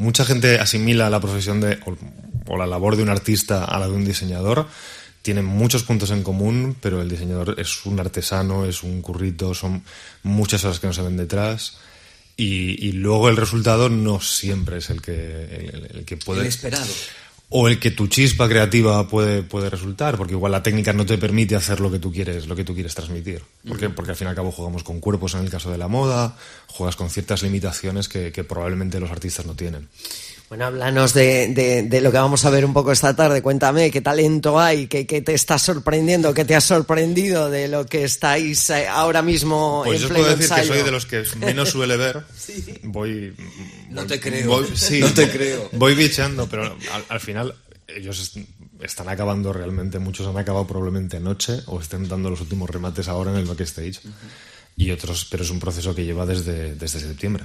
mucha gente asimila la profesión de o, o la labor de un artista a la de un diseñador. Tienen muchos puntos en común, pero el diseñador es un artesano, es un currito, son muchas horas que no se ven detrás. Y, y luego el resultado no siempre es el que, el, el que puede... El esperado. O el que tu chispa creativa puede, puede resultar, porque igual la técnica no te permite hacer lo que tú quieres, lo que tú quieres transmitir. ¿Por qué? Porque al fin y al cabo jugamos con cuerpos en el caso de la moda, juegas con ciertas limitaciones que, que probablemente los artistas no tienen. Bueno, háblanos de, de, de lo que vamos a ver un poco esta tarde. Cuéntame qué talento hay, qué, qué te está sorprendiendo, qué te ha sorprendido de lo que estáis ahora mismo pues en pleno ensayo. Pues yo os puedo decir ensayo. Que soy de los que menos suele ver. Sí. Voy... No te creo. Voy, sí, no te creo. Voy bichando, pero al, al final ellos est- están acabando realmente, muchos han acabado probablemente anoche o estén dando los últimos remates ahora en el backstage. Uh-huh. Y otros, pero es un proceso que lleva desde, desde septiembre.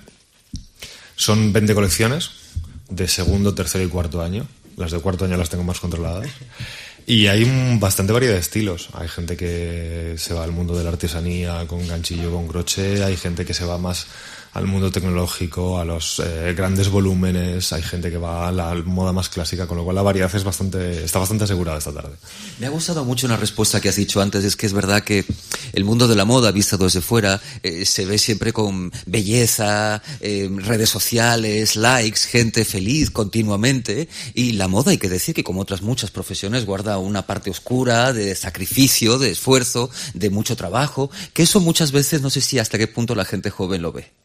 Son veinte colecciones de segundo, tercero y cuarto año. Las de cuarto año las tengo más controladas. Y hay un, bastante variedad de estilos. Hay gente que se va al mundo de la artesanía con ganchillo, con crochet. Hay gente que se va más al mundo tecnológico, a los eh, grandes volúmenes. Hay gente que va a la moda más clásica, con lo cual la variedad es bastante, está bastante asegurada esta tarde. Me ha gustado mucho una respuesta que has dicho antes. Es que es verdad que el mundo de la moda, visto desde fuera, eh, se ve siempre con belleza, eh, redes sociales, likes, gente feliz continuamente. Y la moda, hay que decir que como otras muchas profesiones, guarda una parte oscura de sacrificio, de esfuerzo, de mucho trabajo, que eso muchas veces no sé si hasta qué punto la gente joven lo ve.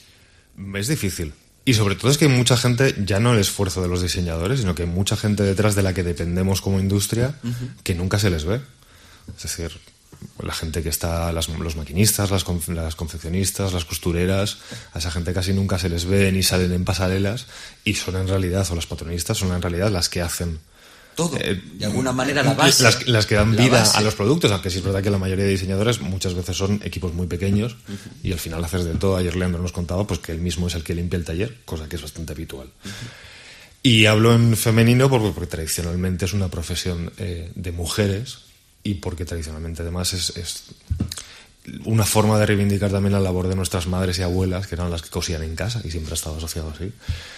Es difícil. Y sobre todo es que hay mucha gente, ya no el esfuerzo de los diseñadores, sino que hay mucha gente detrás de la que dependemos como industria, uh-huh. que nunca se les ve. Es decir, la gente que está, las, los maquinistas, las, las confeccionistas, las costureras, a esa gente casi nunca se les ve ni salen en pasarelas, y son en realidad, o las patronistas son en realidad las que hacen todo, eh, de alguna manera la base. Las, las que dan vida a los productos, aunque sí es verdad que la mayoría de diseñadores muchas veces son equipos muy pequeños, uh-huh. y al final haces de todo. Ayer Leandro nos contaba pues que él mismo es el que limpia el taller, cosa que es bastante habitual. Uh-huh. Y hablo en femenino porque, porque tradicionalmente es una profesión eh, de mujeres, y porque tradicionalmente además es, es una forma de reivindicar también la labor de nuestras madres y abuelas, que eran las que cosían en casa, y siempre ha estado asociado así.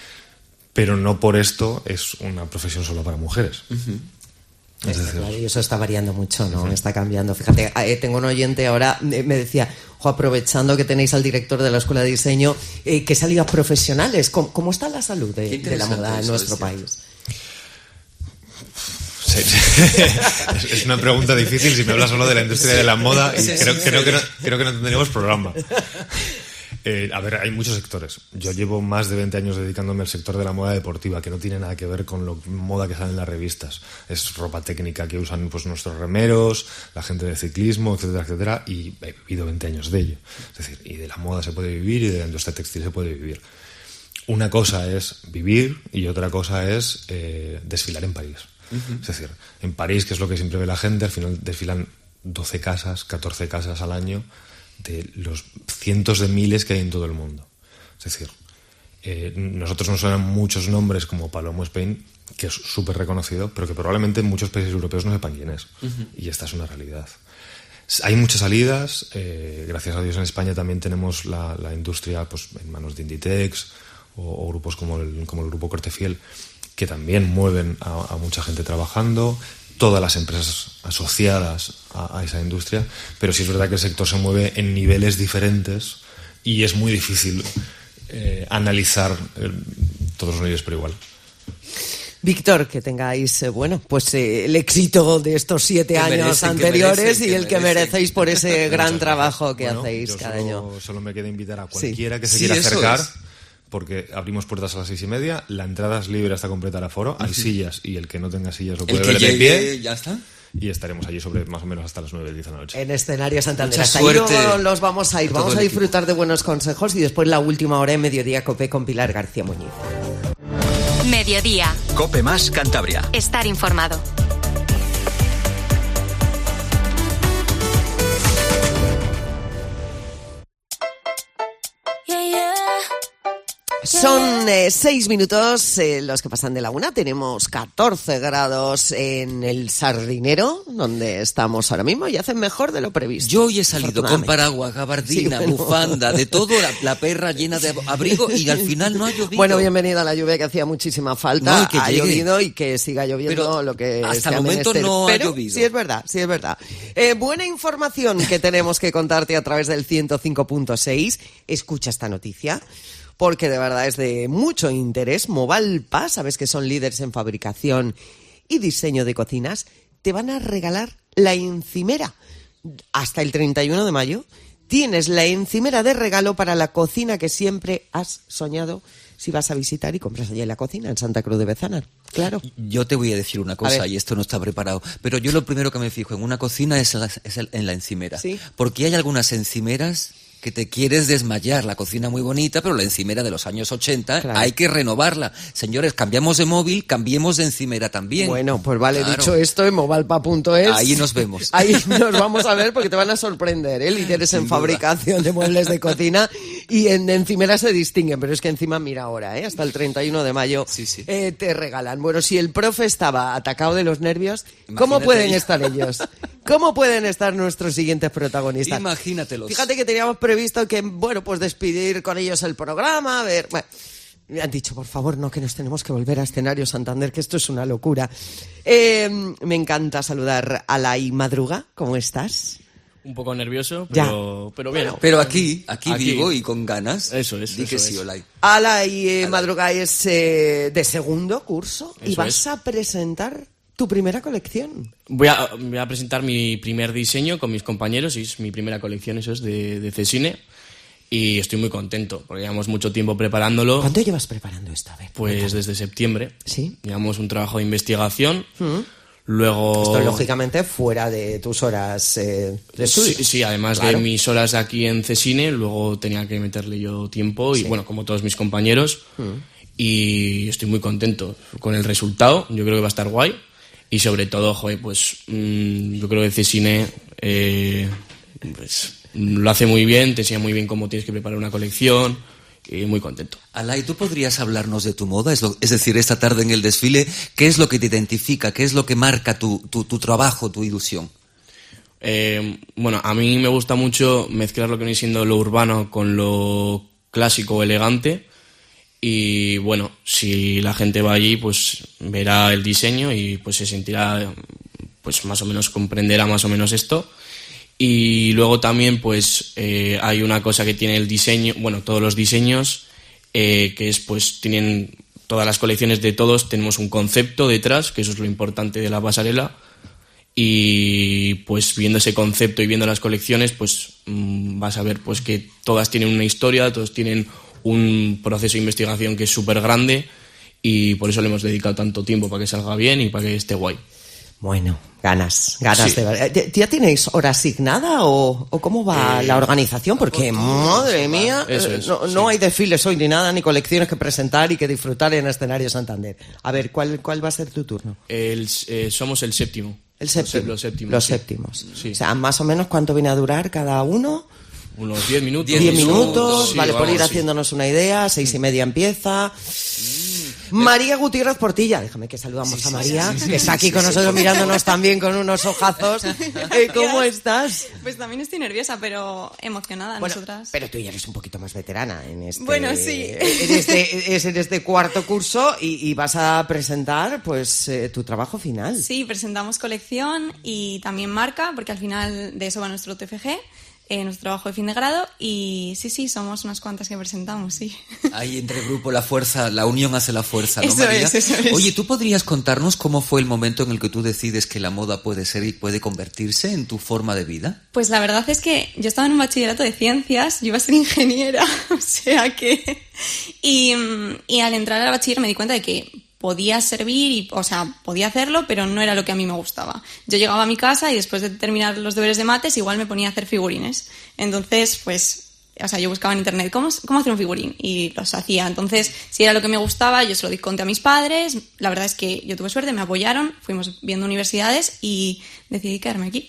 Pero no por esto es una profesión solo para mujeres. Uh-huh. Es decir, claro, y eso está variando mucho, ¿no? Uh-huh. Está cambiando. Fíjate, eh, tengo un oyente ahora, eh, me decía, jo, aprovechando que tenéis al director de la Escuela de Diseño, eh, que salidas profesionales, ¿cómo, cómo está la salud de, de la moda en nuestro país? Sí, sí. es, es una pregunta difícil si me hablas solo de la industria de la moda, y creo, creo, que, no, creo que no tendríamos programa. Eh, a ver, hay muchos sectores. Yo llevo más de veinte años dedicándome al sector de la moda deportiva, que no tiene nada que ver con la moda que sale en las revistas. Es ropa técnica que usan pues nuestros remeros, la gente de ciclismo, etcétera, etcétera, y he vivido veinte años de ello. Es decir, y de la moda se puede vivir y de la industria textil se puede vivir. Una cosa es vivir y otra cosa es eh, desfilar en París. Uh-huh. Es decir, en París, que es lo que siempre ve la gente, al final desfilan doce casas, catorce casas al año, de los cientos de miles que hay en todo el mundo. Es decir, eh, nosotros nos suenan muchos nombres como Palomo Spain, que es súper reconocido, pero que probablemente en muchos países europeos no sepan quién es. Uh-huh. Y esta es una realidad. Hay muchas salidas, eh, gracias a Dios en España también tenemos la, la industria pues, en manos de Inditex o, o grupos como el, como el grupo Cortefiel, que también mueven a, a mucha gente trabajando, todas las empresas asociadas a, a esa industria, pero sí es verdad que el sector se mueve en niveles diferentes y es muy difícil eh, analizar eh, todos los niveles por igual. Víctor, que tengáis, eh, bueno, pues eh, el éxito de estos siete años merecen, anteriores merecen, y el que merecen. merecéis por ese gran trabajo que bueno, hacéis cada solo, año. Solo me queda invitar a cualquiera sí. que se sí, quiera acercar. Es. Porque abrimos puertas a las seis y media, la entrada es libre hasta completar aforo, hay uh-huh. sillas y el que no tenga sillas lo puede el que ver llegue, de pie. Ya está. Y estaremos allí sobre más o menos hasta las nueve, diez de la noche. En escenario Santander. Mucha hasta suerte. ahí no los vamos a ir. Vamos a disfrutar de buenos consejos y después la última hora en Mediodía Cope con Pilar García Muñiz. Mediodía. Cope más Cantabria. Estar informado. Son eh, seis minutos eh, los que pasan de la una. Tenemos catorce grados en el Sardinero, donde estamos ahora mismo, y hacen mejor de lo previsto. Yo hoy he salido con paraguas, gabardina, sí, bueno. bufanda, de todo, la, la perra llena de abrigo, y al final no ha llovido. Bueno, bienvenida a la lluvia, que hacía muchísima falta. No, que ha llegue. llovido y que siga lloviendo. Pero lo que hasta sea el momento menester. no Pero ha llovido. Sí, es verdad, sí es verdad. Eh, buena información que tenemos que contarte a través del ciento cinco punto seis. Escucha esta noticia, porque de verdad es de mucho interés. Movalpa, sabes que son líderes en fabricación y diseño de cocinas, te van a regalar la encimera. Hasta el treinta y uno de mayo tienes la encimera de regalo para la cocina que siempre has soñado si vas a visitar y compras allí en la cocina, en Santa Cruz de Bezanar. Claro. Yo te voy a decir una cosa, y esto no está preparado, pero yo lo primero que me fijo en una cocina es, la, es el, en la encimera. ¿Sí? Porque hay algunas encimeras que te quieres desmayar. La cocina muy bonita, pero la encimera de los años ochenta, claro, hay que renovarla. Señores, cambiamos de móvil, cambiemos de encimera también. Bueno, pues vale, claro. Dicho esto, en movalpa punto es. Ahí nos vemos. Ahí nos vamos a ver, porque te van a sorprender, ¿eh? Líderes Sin en duda. Fabricación de muebles de cocina, y en encimera se distinguen, pero es que encima, mira ahora, ¿eh? Hasta el treinta y uno de mayo sí, sí. Eh, te regalan. Bueno, si el profe estaba atacado de los nervios, Imagínate ¿cómo pueden ella. estar ellos? ¿Cómo pueden estar nuestros siguientes protagonistas? Imagínatelos. Fíjate que teníamos previsto que, bueno, pues despedir con ellos el programa, a ver, bueno, me han dicho, por favor, no, que nos tenemos que volver a Escenario Santander, que esto es una locura. Eh, me encanta saludar a Alay Madruga, ¿cómo estás? Un poco nervioso, pero, ya. pero bien. Bueno, pero aquí, aquí, aquí vivo y con ganas. Eso es. Di eso que es. sí, Alay. Alay eh, Madruga es eh, de segundo curso, eso y vas es. a presentar tu primera colección. Voy a, voy a presentar mi primer diseño con mis compañeros, y es mi primera colección, eso es, de, de Cesine. Y estoy muy contento, porque llevamos mucho tiempo preparándolo. ¿Cuánto llevas preparando esta vez? Pues desde septiembre. Sí. Llevamos un trabajo de investigación. Mm. Luego... Esto, lógicamente, fuera de tus horas eh, de estudio. Sí, sí, además claro. de mis horas aquí en Cesine, luego tenía que meterle yo tiempo, y sí. bueno, como todos mis compañeros. Mm. Y estoy muy contento con el resultado. Yo creo que va a estar guay. Y sobre todo, joder, pues mmm, yo creo que Cesine eh, pues, lo hace muy bien, te enseña muy bien cómo tienes que preparar una colección, y muy contento. Alay, ¿tú podrías hablarnos de tu moda? Es, lo, es decir, esta tarde en el desfile, ¿qué es lo que te identifica? ¿Qué es lo que marca tu, tu, tu trabajo, tu ilusión? Eh, bueno, a mí me gusta mucho mezclar lo que viene siendo lo urbano con lo clásico o elegante. Y bueno, si la gente va allí, pues verá el diseño y pues se sentirá, pues más o menos comprenderá más o menos esto. Y luego también pues eh, hay una cosa que tiene el diseño, bueno, todos los diseños, eh, que es pues tienen todas las colecciones de todos, tenemos un concepto detrás, que eso es lo importante de la pasarela. Y pues viendo ese concepto y viendo las colecciones, pues mmm, vas a ver pues que todas tienen una historia, todos tienen un proceso de investigación que es súper grande, y por eso le hemos dedicado tanto tiempo, para que salga bien y para que esté guay. Bueno, ganas, ganas sí. de verdad. ¿Ya tenéis hora asignada o, o cómo va eh, la organización? Porque, madre mía, eso es, no, sí. no hay desfiles hoy ni nada, ni colecciones que presentar y que disfrutar en Escenario Santander. A ver, ¿cuál, cuál va a ser tu turno? El, eh, somos el séptimo. El séptimo. Los séptimos. Los sí. séptimos. Sí. O sea, más o menos, ¿cuánto viene a durar cada uno? Unos diez minutos. Diez minutos, sí, vale, vamos, por ir sí. haciéndonos una idea, seis y media empieza. María Gutiérrez Portilla, déjame que saludamos sí, a María, sí, sí, que está aquí sí, con sí, nosotros sí. mirándonos también con unos ojazos. Eh, ¿Cómo estás? Pues también estoy nerviosa, pero emocionada, bueno, nosotras. Pero tú ya eres un poquito más veterana en este... Bueno, sí. En este, es en este cuarto curso y, y vas a presentar pues eh, tu trabajo final. Sí, presentamos colección y también marca, porque al final de eso va nuestro T F G. Eh, nuestro trabajo de fin de grado, y sí, sí, somos unas cuantas que presentamos, sí. Ahí entre grupo la fuerza, la unión hace la fuerza, ¿no, eso María? Es, eso es. Oye, ¿tú podrías contarnos cómo fue el momento en el que tú decides que la moda puede ser y puede convertirse en tu forma de vida? Pues la verdad es que yo estaba en un bachillerato de ciencias, yo iba a ser ingeniera, o sea que... Y, y al entrar al bachiller me di cuenta de que podía servir, y, o sea, podía hacerlo, pero no era lo que a mí me gustaba. Yo llegaba a mi casa y después de terminar los deberes de mates, igual me ponía a hacer figurines. Entonces, pues, o sea, yo buscaba en internet cómo, cómo hacer un figurín y los hacía. Entonces, si era lo que me gustaba, yo se lo conté a mis padres. La verdad es que yo tuve suerte, me apoyaron, fuimos viendo universidades y decidí quedarme aquí.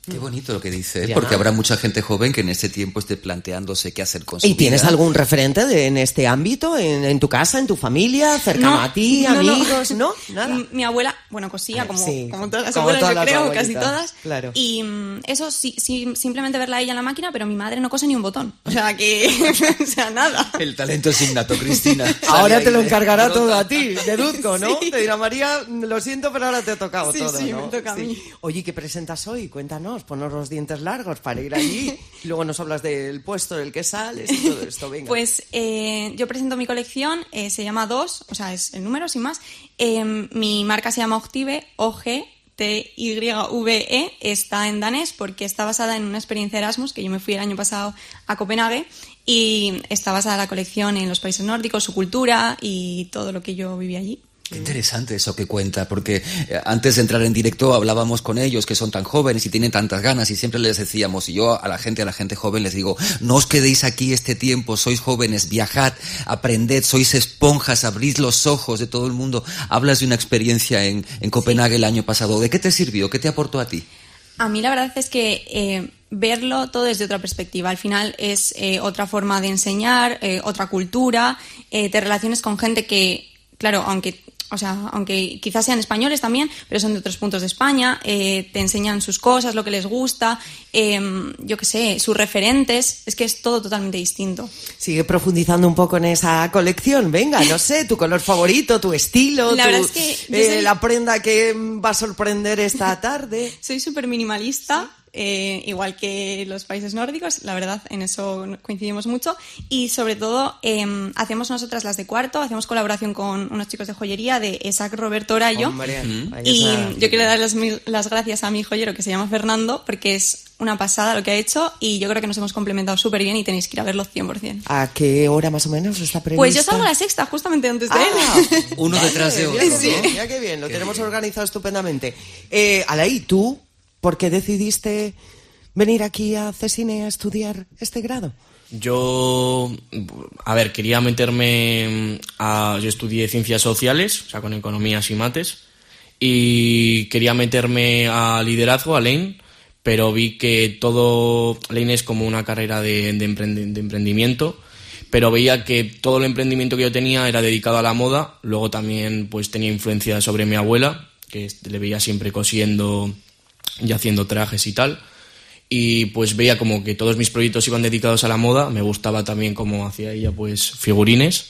Qué bonito lo que dice, ¿eh? Ya. Porque habrá mucha gente joven que en este tiempo esté planteándose qué hacer con su ¿Y tienes vida. algún referente de, en este ámbito? ¿En, en tu casa, en tu familia, cercano No, a ti, no, no. amigos? ¿No? Nada. M- Mi abuela, bueno, cosía, como, Sí, como todas las como abuelas, todas yo las creo, abuelitas, casi todas. claro. Y mm, eso sí, sí, simplemente verla a ella en la máquina, pero mi madre no cose ni un botón. O sea que, o sea, nada. El talento es innato, Cristina. Ahora Sale te lo ahí de- encargará brota. todo a ti, deduzco, ¿no? Sí. Te dirá, María, lo siento, pero ahora te ha tocado Sí, todo, sí, ¿no? me toca a mí. Oye, ¿qué presentas hoy? Cuéntanos, ponos los dientes largos para ir allí. Y luego nos hablas del puesto del que sales y todo esto, venga. Pues eh, yo presento mi colección, eh, se llama dos, o sea, es el número, sin más. Eh, mi marca se llama Octive, O G T Y V E, está en danés porque está basada en una experiencia Erasmus, que yo me fui el año pasado a Copenhague, y está basada la colección en los países nórdicos, su cultura y todo lo que yo viví allí. Qué interesante eso que cuenta, porque eh, antes de entrar en directo hablábamos con ellos que son tan jóvenes y tienen tantas ganas y siempre les decíamos, y yo a la gente, a la gente joven les digo, no os quedéis aquí este tiempo, sois jóvenes, viajad, aprended, sois esponjas, abrid los ojos de todo el mundo. Hablas de una experiencia en, en Copenhague el año pasado, ¿de qué te sirvió? ¿Qué te aportó a ti? A mí la verdad es que eh, verlo todo desde otra perspectiva. Al final es eh, otra forma de enseñar, eh, otra cultura, eh, te relaciones con gente que, claro, aunque... O sea, aunque quizás sean españoles también, pero son de otros puntos de España, eh, te enseñan sus cosas, lo que les gusta, eh, yo qué sé, sus referentes, es que es todo totalmente distinto. Sigue profundizando un poco en esa colección, venga, no sé, tu color favorito, tu estilo, La tu- verdad es que yo eh, soy- la prenda que va a sorprender esta tarde. Soy súper minimalista, eh, igual que los países nórdicos, la verdad, en eso coincidimos mucho. Y sobre todo, eh, hacemos nosotras las de cuarto, hacemos colaboración con unos chicos de joyería de Esac Roberto Rayo. Hombre, ahí Y está. yo quiero dar las, mil- las gracias a mi joyero que se llama Fernando, porque es una pasada lo que ha hecho y yo creo que nos hemos complementado súper bien y tenéis que ir a verlo cien por ciento. ¿A qué hora más o menos está previsto? Pues yo salgo a la sexta, justamente antes de Ah, él. Uno detrás de otro, Mira qué ¿no? bien, mira qué bien, lo tenemos organizado estupendamente. Eh, Alaí, ¿tú por qué decidiste venir aquí a Cesine a estudiar este grado? Yo, a ver, quería meterme a... Yo estudié ciencias sociales, o sea, con economías y mates, y quería meterme a liderazgo, a Lane, pero vi que todo... Lane es como una carrera de, de, emprendi- de emprendimiento, pero veía que todo el emprendimiento que yo tenía era dedicado a la moda. Luego también pues tenía influencia sobre mi abuela, que le veía siempre cosiendo y haciendo trajes y tal. Y pues veía como que todos mis proyectos iban dedicados a la moda. Me gustaba también cómo hacía ella pues figurines.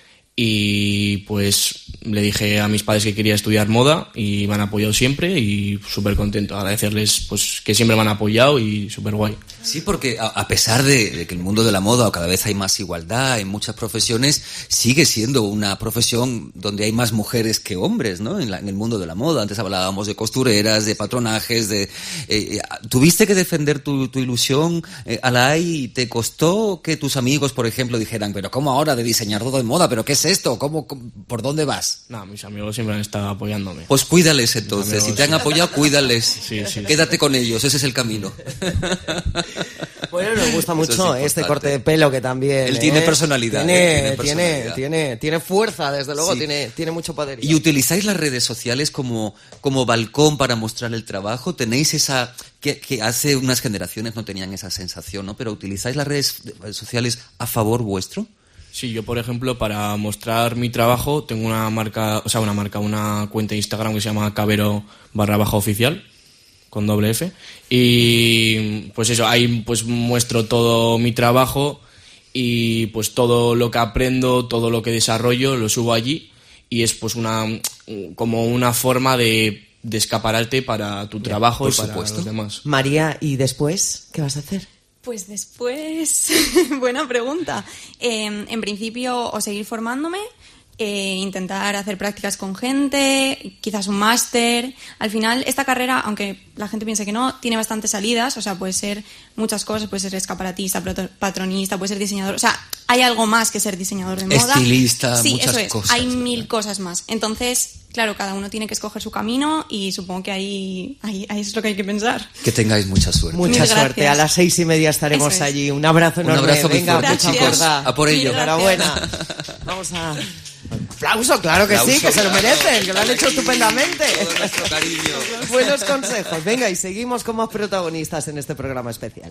Y pues le dije a mis padres que quería estudiar moda y me han apoyado siempre y súper contento. Agradecerles pues que siempre me han apoyado y súper guay. Sí, porque a, a pesar de, de que el mundo de la moda, o cada vez hay más igualdad en muchas profesiones, sigue siendo una profesión donde hay más mujeres que hombres, ¿no? En, la- en el mundo de la moda. Antes hablábamos de costureras, de patronajes, de... eh, ¿Tuviste que defender tu, tu ilusión, eh, Alaí, y te costó que tus amigos, por ejemplo, dijeran, pero ¿cómo ahora de diseñador de moda? ¿Pero qué es esto? ¿Cómo, cómo- por dónde vas? No, mis amigos siempre han estado apoyándome. Pues cuídales entonces. Amigos. Si te han apoyado, cuídales. Sí, sí. Quédate con ellos, ese es el camino. Bueno, nos gusta Eso mucho es importante. este corte de pelo que también... Él tiene ¿eh? personalidad, Tiene, ¿eh? Tiene tiene, personalidad. tiene, tiene fuerza, desde luego, Sí. tiene, tiene mucho poder. ¿Y utilizáis las redes sociales como, como balcón para mostrar el trabajo? ¿Tenéis esa... Que, que hace unas generaciones no tenían esa sensación, ¿no? Pero ¿utilizáis las redes sociales a favor vuestro? Sí, yo por ejemplo para mostrar mi trabajo tengo una marca, o sea, una marca, una cuenta de Instagram que se llama Cabero barra baja oficial con doble F y pues eso, ahí pues muestro todo mi trabajo y pues todo lo que aprendo, todo lo que desarrollo lo subo allí y es pues una como una forma de, de escapararte para tu trabajo por y para supuesto. los demás. María, ¿y después qué vas a hacer? Pues después, buena pregunta. Eh, en principio, o seguir formándome, eh, intentar hacer prácticas con gente, quizás un máster. Al final, esta carrera, aunque la gente piense que no, tiene bastantes salidas. O sea, puede ser muchas cosas, puede ser escaparatista, proto- patronista, puede ser diseñador. O sea, hay algo más que ser diseñador de moda. Estilista, sí, muchas eso es. cosas, Hay mil cosas más. Entonces, claro, cada uno tiene que escoger su camino y supongo que ahí, ahí, ahí es lo que hay que pensar. Que tengáis mucha suerte. Mucha Mil suerte. gracias. A las seis y media estaremos Eso es. allí. Un abrazo Un enorme. abrazo muy Venga, fuerte, mucha chicos. fuerza. A por ello. Enhorabuena. Vamos a... Aplauso, claro que Aplauso, sí, que se lo claro, merecen, que lo han hecho cariño, estupendamente. todo nuestro cariño. Buenos consejos. Venga, y seguimos como protagonistas en este programa especial.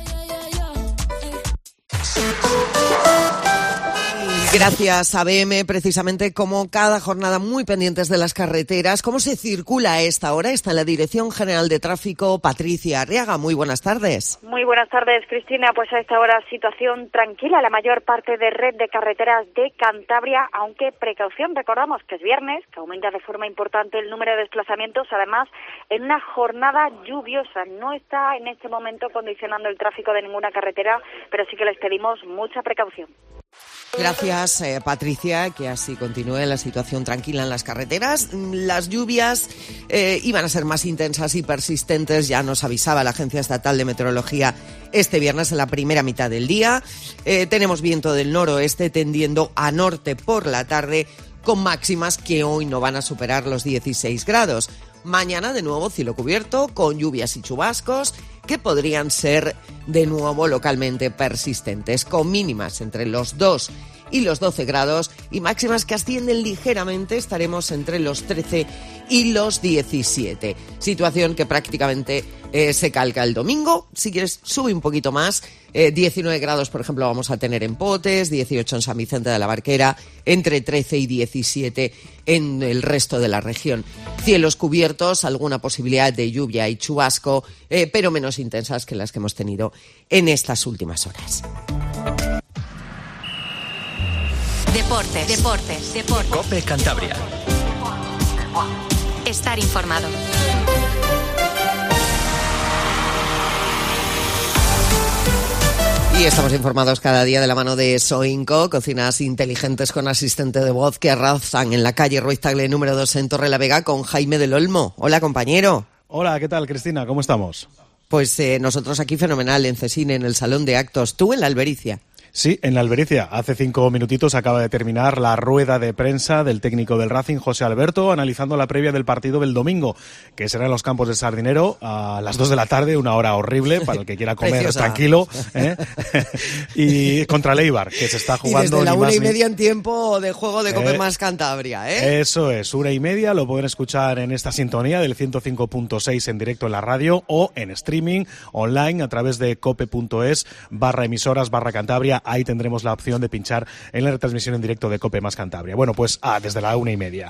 Gracias a B M, precisamente como cada jornada muy pendientes de las carreteras. ¿Cómo se circula a esta hora? Está en la Dirección General de Tráfico Patricia Arriaga. Muy buenas tardes. Muy buenas tardes, Cristina. Pues a esta hora situación tranquila, la mayor parte de red de carreteras de Cantabria, aunque precaución, recordamos que es viernes, que aumenta de forma importante el número de desplazamientos, además en una jornada lluviosa. No está en este momento condicionando el tráfico de ninguna carretera, pero sí que les pedimos mucha precaución. Gracias, eh, Patricia, que así continúe la situación tranquila en las carreteras. Las lluvias eh, iban a ser más intensas y persistentes, ya nos avisaba la Agencia Estatal de Meteorología este viernes en la primera mitad del día. Eh, tenemos viento del noroeste tendiendo a norte por la tarde, con máximas que hoy no van a superar los dieciséis grados. Mañana, de nuevo, cielo cubierto, con lluvias y chubascos que podrían ser de nuevo localmente persistentes, con mínimas entre los dos y los doce grados y máximas que ascienden ligeramente, estaremos entre los trece y los diecisiete. Situación que prácticamente eh, se calca el domingo. Si quieres, sube un poquito más. Eh, diecinueve grados, por ejemplo, vamos a tener en Potes, dieciocho en San Vicente de la Barquera, entre trece y diecisiete en el resto de la región. Cielos cubiertos, alguna posibilidad de lluvia y chubasco, eh, pero menos intensas que las que hemos tenido en estas últimas horas. Deportes, deportes, deportes. Cope Cantabria. Estar informado. Y estamos informados cada día de la mano de Soinco, cocinas inteligentes con asistente de voz que arrasan en la calle Ruiz Tagle número dos en Torrelavega con Jaime del Olmo. Hola, compañero. Hola, ¿qué tal, Cristina? ¿Cómo estamos? Pues eh, nosotros aquí fenomenal en Cesine, en el Salón de Actos. ¿Tú en la Albericia? Sí, en la Albericia. Hace cinco minutitos acaba de terminar la rueda de prensa del técnico del Racing, José Alberto, analizando la previa del partido del domingo, que será en los campos de Sardinero a las dos de la tarde, una hora horrible para el que quiera comer Preciosa. tranquilo, ¿eh? Y contra el Eibar, que se está jugando... Y desde la ni una más y ni... media en tiempo de juego de Cope Eh, Más Cantabria, ¿eh? Eso es, una y media, lo pueden escuchar en esta sintonía del ciento cinco punto seis en directo en la radio o en streaming, online, a través de cope.es, barra emisoras, barra Cantabria. Ahí tendremos la opción de pinchar en la retransmisión en directo de Cope Más Cantabria. Bueno, pues ah, desde la una y media.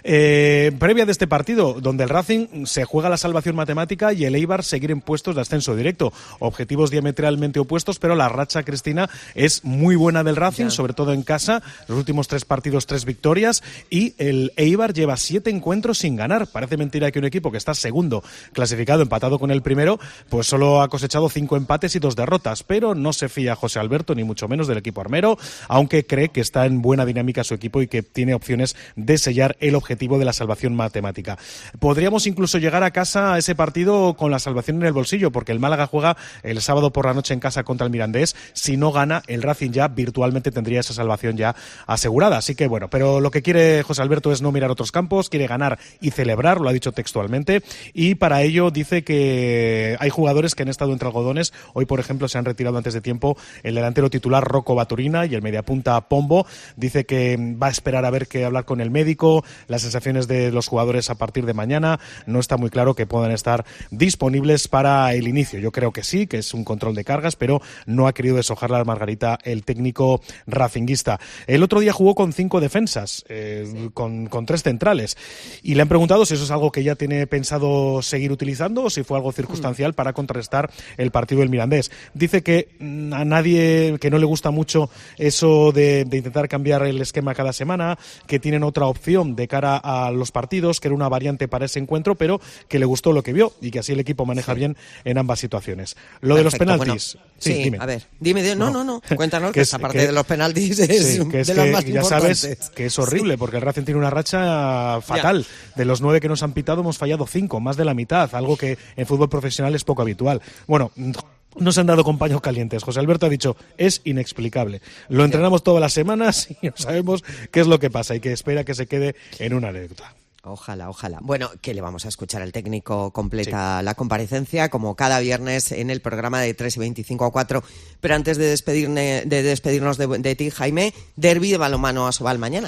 Eh, previa de este partido, donde el Racing se juega la salvación matemática y el Eibar seguir en puestos de ascenso directo. Objetivos diametralmente opuestos, pero la racha, Cristina, es muy buena del Racing, ya. sobre todo en casa. Los últimos tres partidos, tres victorias, y el Eibar lleva siete encuentros sin ganar. Parece mentira que un equipo que está segundo, clasificado, empatado con el primero, pues solo ha cosechado cinco empates y dos derrotas, pero no se fía José Alberto, ni mucho menos del equipo armero, aunque cree que está en buena dinámica su equipo y que tiene opciones de sellar el objetivo de la salvación matemática. Podríamos incluso llegar a casa a ese partido con la salvación en el bolsillo, porque el Málaga juega el sábado por la noche en casa contra el Mirandés. Si no gana, el Racing ya virtualmente tendría esa salvación ya asegurada. Así que bueno, pero lo que quiere José Alberto es no mirar otros campos, quiere ganar y celebrar, lo ha dicho textualmente, y para ello dice que hay jugadores que han estado entre algodones. Hoy, por ejemplo, se han retirado antes de tiempo el delantero titular Rocco Baturina y el mediapunta Pombo. Dice que va a esperar a ver qué hablar con el médico, las sensaciones de los jugadores a partir de mañana. No está muy claro que puedan estar disponibles para el inicio. Yo creo que sí, que es un control de cargas, pero no ha querido deshojar la margarita el técnico racinguista. El otro día jugó con cinco defensas, eh, con, con tres centrales, y le han preguntado si eso es algo que ya tiene pensado seguir utilizando o si fue algo circunstancial para contrarrestar el partido del Mirandés. Dice que a nadie, que no le gusta mucho eso de, de intentar cambiar el esquema cada semana, que tienen otra opción de cara a los partidos, que era una variante para ese encuentro, pero que le gustó lo que vio y que así el equipo maneja sí. bien en ambas situaciones. Lo Perfecto, de los penaltis. Bueno, sí, sí, dime. A ver, dime, dime no, no, no, cuéntanos que, que esa parte que, de los penaltis es, sí, que es de que, las más ya importantes. Sabes que es horrible, sí. porque el Racing tiene una racha fatal. Ya. De los nueve que nos han pitado hemos fallado cinco, más de la mitad, algo que en fútbol profesional es poco habitual. Bueno, no se han dado con paños calientes. José Alberto ha dicho, es inexplicable. Lo entrenamos todas las semanas y no sabemos qué es lo que pasa y que espera que se quede en una anécdota. Ojalá, ojalá. Bueno, que le vamos a escuchar al técnico completa sí. la comparecencia, como cada viernes en el programa de tres y veinticinco a cuatro. Pero antes de, despedirme, de despedirnos de, de ti, Jaime, derbi de balonmano Asobal mañana.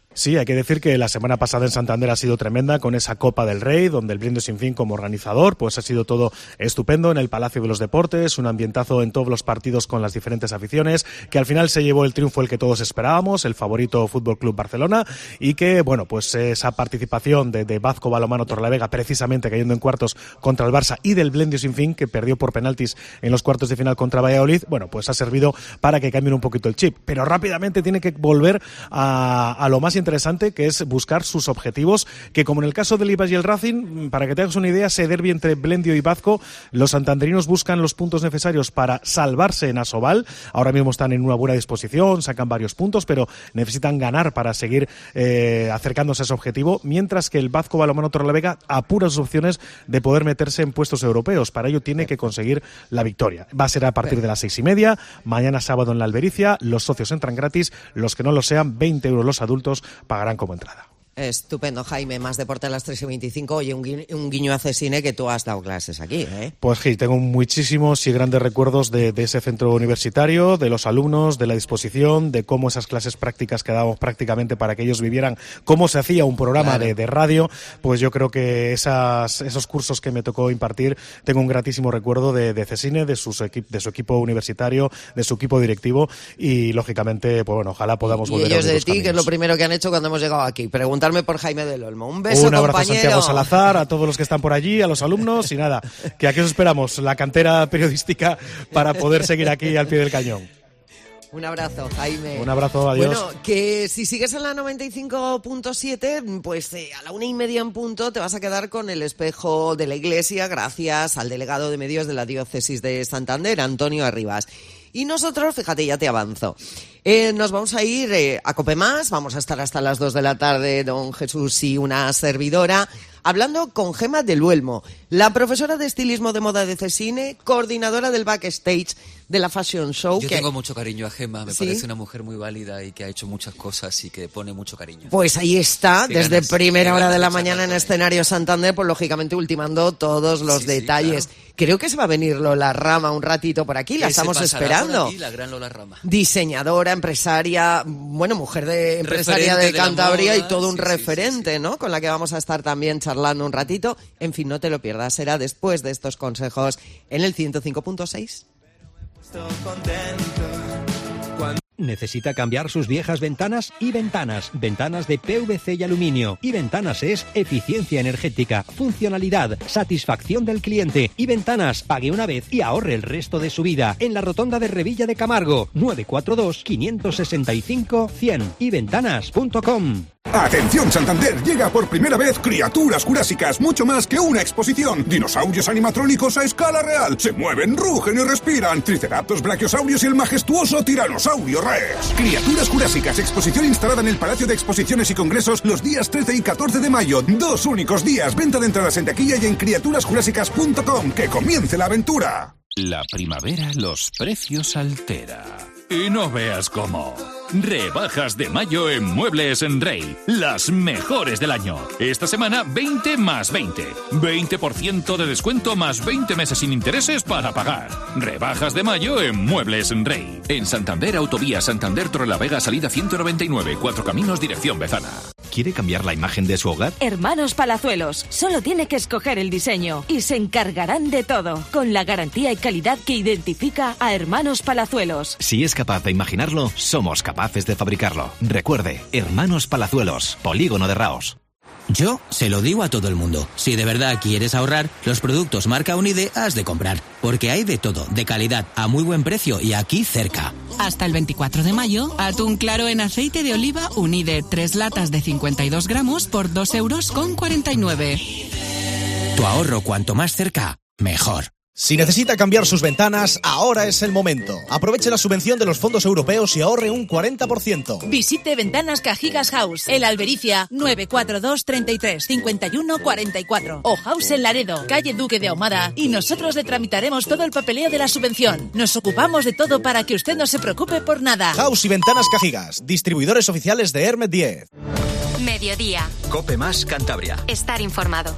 Sí, hay que decir que la semana pasada en Santander ha sido tremenda con esa Copa del Rey, donde el Brindis Sin Fin como organizador, pues ha sido todo estupendo en el Palacio de los Deportes, un ambientazo en todos los partidos con las diferentes aficiones, que al final se llevó el triunfo el que todos esperábamos, el favorito Fútbol Club Barcelona, y que, bueno, pues esa participación de, de Vazco Balonmano Torrelavega, precisamente cayendo en cuartos contra el Barça, y del Brindis Sin Fin, que perdió por penaltis en los cuartos de final contra Valladolid, bueno, pues ha servido para que cambien un poquito el chip, pero rápidamente tiene que volver a, a lo más interesante, que es buscar sus objetivos, que como en el caso del Ibas y el Racing, para que te hagas una idea, ese derbi entre Blendio y Vazco, los santanderinos buscan los puntos necesarios para salvarse en Asobal. Ahora mismo están en una buena disposición, sacan varios puntos, pero necesitan ganar para seguir eh, acercándose a ese objetivo, mientras que el Vazco Balonmano Torrelavega apura sus opciones de poder meterse en puestos europeos. Para ello tiene que conseguir la victoria. Va a ser a partir de las seis y media, mañana sábado en la Albericia, los socios entran gratis, los que no lo sean, veinte euros los adultos, pagarán como entrada. Estupendo, Jaime. Más deporte a las tres y veinticinco. Oye, un guiño, un guiño a Cesine, que tú has dado clases aquí, ¿eh? Pues sí, tengo muchísimos y grandes recuerdos de, de ese centro universitario, de los alumnos, de la disposición, de cómo esas clases prácticas que dábamos prácticamente para que ellos vivieran cómo se hacía un programa claro. de, de radio. Pues yo creo que esas, esos cursos que me tocó impartir, tengo un gratísimo recuerdo de, de Cesine, de, sus equi- de su equipo universitario, de su equipo directivo y, lógicamente, pues bueno, ojalá podamos y volver a ellos unir de los ti, caminos. Que es lo primero que han hecho cuando hemos llegado aquí. Preguntarme por Jaime del Olmo. Un beso, Un abrazo compañero. a Santiago Salazar, a todos los que están por allí, a los alumnos y nada, que aquí os esperamos, la cantera periodística para poder seguir aquí al pie del cañón. Un abrazo, Jaime. Un abrazo, adiós. Bueno, que si sigues en la noventa y cinco punto siete, pues eh, a la una y media en punto te vas a quedar con el espejo de la Iglesia, gracias al delegado de medios de la Diócesis de Santander, Antonio Arribas. Y nosotros, fíjate, ya te avanzo, eh, nos vamos a ir eh, a Cope Más, vamos a estar hasta las dos de la tarde, don Jesús y una servidora, hablando con Gema del Uelmo, la profesora de estilismo de moda de Cesine, coordinadora del backstage de la Fashion Show. Yo que... tengo mucho cariño a Gema, me ¿Sí? parece una mujer muy válida y que ha hecho muchas cosas y que pone mucho cariño. Pues ahí está, Qué desde ganas, primera qué hora ganas de la de mañana en charlar escenario Santander, pues lógicamente ultimando todos los Sí, sí, detalles. claro. Creo que se va a venir Lola Rama un ratito por aquí, la ¿Qué se estamos pasará esperando. por aquí, la gran Lola Rama? Diseñadora, empresaria, bueno, mujer de empresaria Referente de de la Cantabria moda, y todo un sí, sí, referente, ¿no? Con la que vamos a estar también charlando un ratito. En fin, no te lo pierdas, será después de estos consejos en el ciento cinco punto seis. ¿Necesita cambiar sus viejas ventanas? Y Ventanas, ventanas de P V C y aluminio. Y Ventanas es eficiencia energética, funcionalidad, satisfacción del cliente. Y Ventanas, pague una vez y ahorre el resto de su vida. En la rotonda de Revilla de Camargo, nueve cuatro dos, cinco seis cinco, cien. y ventanas punto com. ¡Atención, Santander! Llega por primera vez Criaturas Jurásicas, mucho más que una exposición. Dinosaurios animatrónicos a escala real. Se mueven, rugen y respiran. Triceratops, brachiosaurios y el majestuoso Tiranosaurio Rex. Criaturas Jurásicas, exposición instalada en el Palacio de Exposiciones y Congresos los días trece y catorce de mayo. Dos únicos días. Venta de entradas en taquilla y en criaturas jurásicas punto com. ¡Que comience la aventura! La primavera los precios altera. Y no veas cómo. Rebajas de mayo en Muebles en Rey. Las mejores del año. Esta semana veinte más veinte. veinte por ciento de descuento más veinte meses sin intereses para pagar. Rebajas de mayo en Muebles en Rey. En Santander, Autovía Santander Torrelavega, salida ciento noventa y nueve. Cuatro Caminos, dirección Bezana. ¿Quiere cambiar la imagen de su hogar? Hermanos Palazuelos. Solo tiene que escoger el diseño y se encargarán de todo. Con la garantía y calidad que identifica a Hermanos Palazuelos. Si es capaz de imaginarlo, somos capaces de fabricarlo. Recuerde, Hermanos Palazuelos, Polígono de Raos. Yo se lo digo a todo el mundo. Si de verdad quieres ahorrar, los productos marca Unide has de comprar. Porque hay de todo, de calidad, a muy buen precio y aquí cerca. Hasta el veinticuatro de mayo, atún claro en aceite de oliva Unide. Tres latas de cincuenta y dos gramos por dos euros con cuarenta y nueve. Tu ahorro cuanto más cerca, mejor. Si necesita cambiar sus ventanas, ahora es el momento. Aproveche la subvención de los fondos europeos y ahorre un cuarenta por ciento. Visite Ventanas Cajigas House, en Albericia, nueve cuatro dos, treinta y tres, cincuenta y uno, cuarenta y cuatro. O House en Laredo, calle Duque de Ahumada, y nosotros le tramitaremos todo el papeleo de la subvención. Nos ocupamos de todo para que usted no se preocupe por nada. House y Ventanas Cajigas, distribuidores oficiales de Hermet diez. Mediodía. Cope Más Cantabria. Estar informado.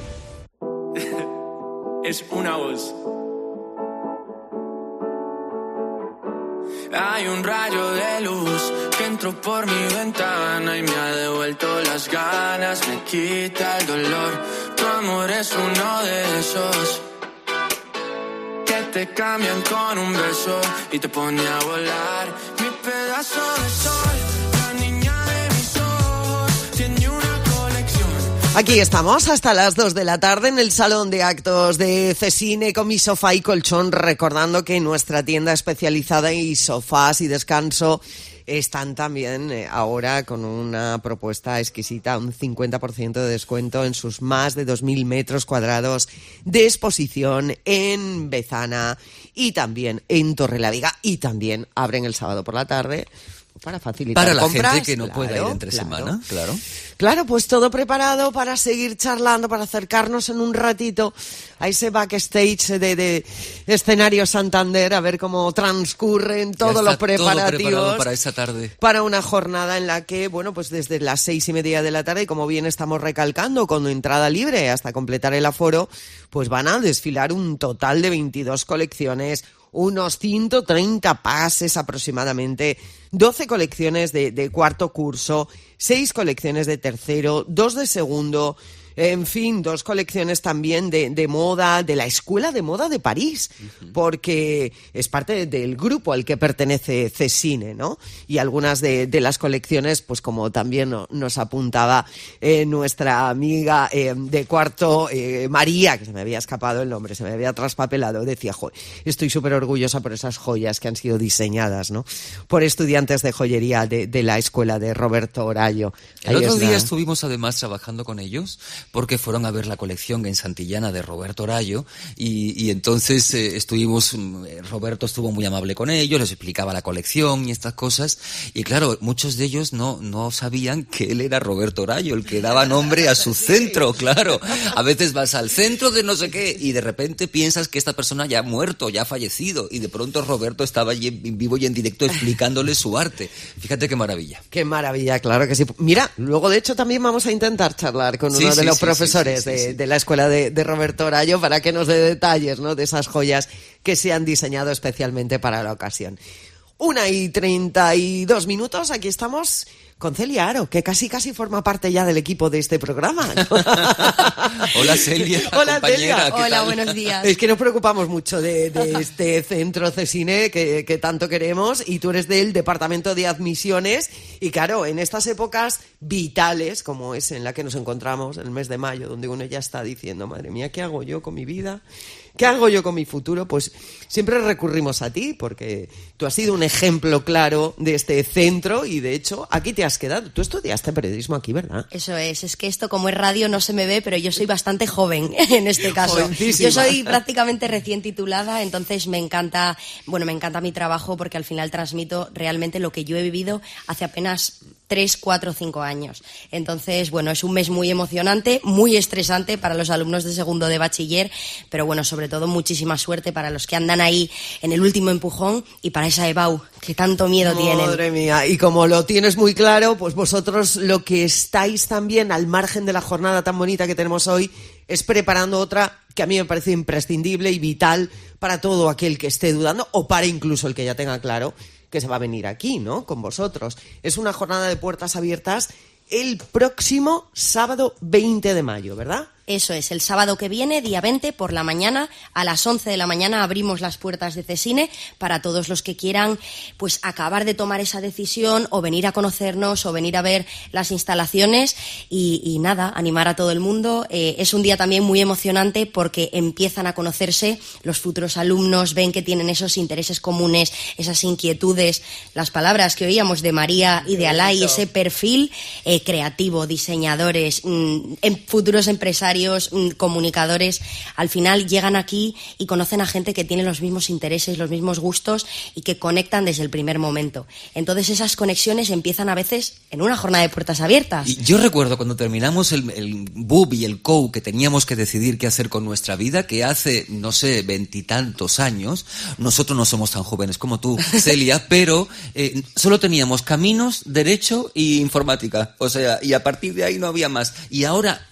Es una voz. Hay un rayo de luz que entró por mi ventana y me ha devuelto las ganas, me quita el dolor. Tu amor es uno de esos que te cambian con un beso y te pone a volar. Mi pedazo de sol, la niña de mis ojos, tiene una colección. Aquí estamos hasta las dos de la tarde en el salón de actos de Cecine con mi sofá y colchón, recordando que nuestra tienda especializada en sofás y descanso están también eh, ahora con una propuesta exquisita, un cincuenta por ciento de descuento en sus más de dos mil metros cuadrados de exposición en Bezana y también en Torrelavega, y también abren el sábado por la tarde para facilitar para la compras, gente que no claro, pueda ir entre claro. semana, claro. Claro, pues todo preparado para seguir charlando, para acercarnos en un ratito a ese backstage de, de Escenario Santander, a ver cómo transcurren todos los preparativos todo preparado para esa tarde. Para una jornada en la que, bueno, pues desde las seis y media de la tarde, y como bien estamos recalcando, con entrada libre hasta completar el aforo, pues van a desfilar un total de veintidós colecciones, unos ciento treinta pases aproximadamente, doce colecciones de, de cuarto curso, seis colecciones de tercero, dos de segundo, en fin, dos colecciones también de, de moda, de la Escuela de Moda de París, uh-huh. porque es parte del grupo al que pertenece Cecine, ¿no? Y algunas de, de las colecciones, pues como también nos apuntaba eh, nuestra amiga eh, de cuarto, eh, María, que se me había escapado el nombre, se me había traspapelado, decía, jo, estoy súper orgullosa por esas joyas que han sido diseñadas, ¿no? Por estudiantes de joyería de, de la escuela de Roberto Orallo. El Ahí otro está. día estuvimos además trabajando con ellos, porque fueron a ver la colección en Santillana de Roberto Orallo y, y entonces eh, estuvimos, Roberto estuvo muy amable con ellos, les explicaba la colección y estas cosas, y claro, muchos de ellos no, no sabían que él era Roberto Orallo, el que daba nombre a su centro, claro. A veces vas al centro de no sé qué y de repente piensas que esta persona ya ha muerto, ya ha fallecido, y de pronto Roberto estaba allí en vivo y en directo explicándole su arte. Fíjate qué maravilla. Qué maravilla, claro que sí. Mira, luego de hecho también vamos a intentar charlar con uno Sí, de sí, los sí, profesores sí, sí, sí, de, sí. de la escuela de, de Roberto Orallo para que nos dé detalles, ¿no?, de esas joyas que se han diseñado especialmente para la ocasión. Una y treinta y dos minutos, aquí estamos con Celia Aro, que casi casi forma parte ya del equipo de este programa, ¿no? Hola Celia, Hola, compañera. Celia. ¿qué Hola, tal? buenos días. Es que nos preocupamos mucho de, de este centro Cecine que, que tanto queremos, y tú eres del departamento de admisiones, y claro, en estas épocas vitales como es en la que nos encontramos, el mes de mayo, donde uno ya está diciendo, madre mía, ¿qué hago yo con mi vida? ¿Qué hago yo con mi futuro? Pues siempre recurrimos a ti, porque tú has sido un ejemplo claro de este centro y de hecho aquí te has quedado. Tú estudiaste periodismo aquí, ¿verdad? Eso es, es que esto como es radio no se me ve, pero yo soy bastante joven en este caso. Jovencísima. Yo soy prácticamente recién titulada, entonces me encanta, bueno, me encanta mi trabajo porque al final transmito realmente lo que yo he vivido hace apenas tres, cuatro, cinco años. Entonces, bueno, es un mes muy emocionante, muy estresante para los alumnos de segundo de bachiller, pero bueno, sobre todo muchísima suerte para los que andan ahí en el último empujón y para esa EBAU que tanto miedo tienen. Madre mía, y como lo tienes muy claro, pues vosotros lo que estáis también al margen de la jornada tan bonita que tenemos hoy es preparando otra que a mí me parece imprescindible y vital para todo aquel que esté dudando, o para incluso el que ya tenga claro que se va a venir aquí, ¿no?, con vosotros. Es una jornada de puertas abiertas el próximo sábado veinte de mayo, ¿verdad? Eso es, el sábado que viene, día veinte, por la mañana, a las once de la mañana abrimos las puertas de Cecine para todos los que quieran pues acabar de tomar esa decisión o venir a conocernos o venir a ver las instalaciones y, y nada, animar a todo el mundo. Eh, es un día también muy emocionante porque empiezan a conocerse los futuros alumnos, ven que tienen esos intereses comunes, esas inquietudes, las palabras que oíamos de María y de Alay, ese perfil eh, creativo, diseñadores, mmm, em, futuros empresarios, comunicadores, al final llegan aquí y conocen a gente que tiene los mismos intereses, los mismos gustos y que conectan desde el primer momento. Entonces esas conexiones empiezan a veces en una jornada de puertas abiertas. Y yo recuerdo cuando terminamos el, el B U B y el C O U, que teníamos que decidir qué hacer con nuestra vida, que hace, no sé, veintitantos años, nosotros no somos tan jóvenes como tú, Celia, pero eh, solo teníamos caminos, derecho y informática, o sea, y a partir de ahí no había más. Y ahora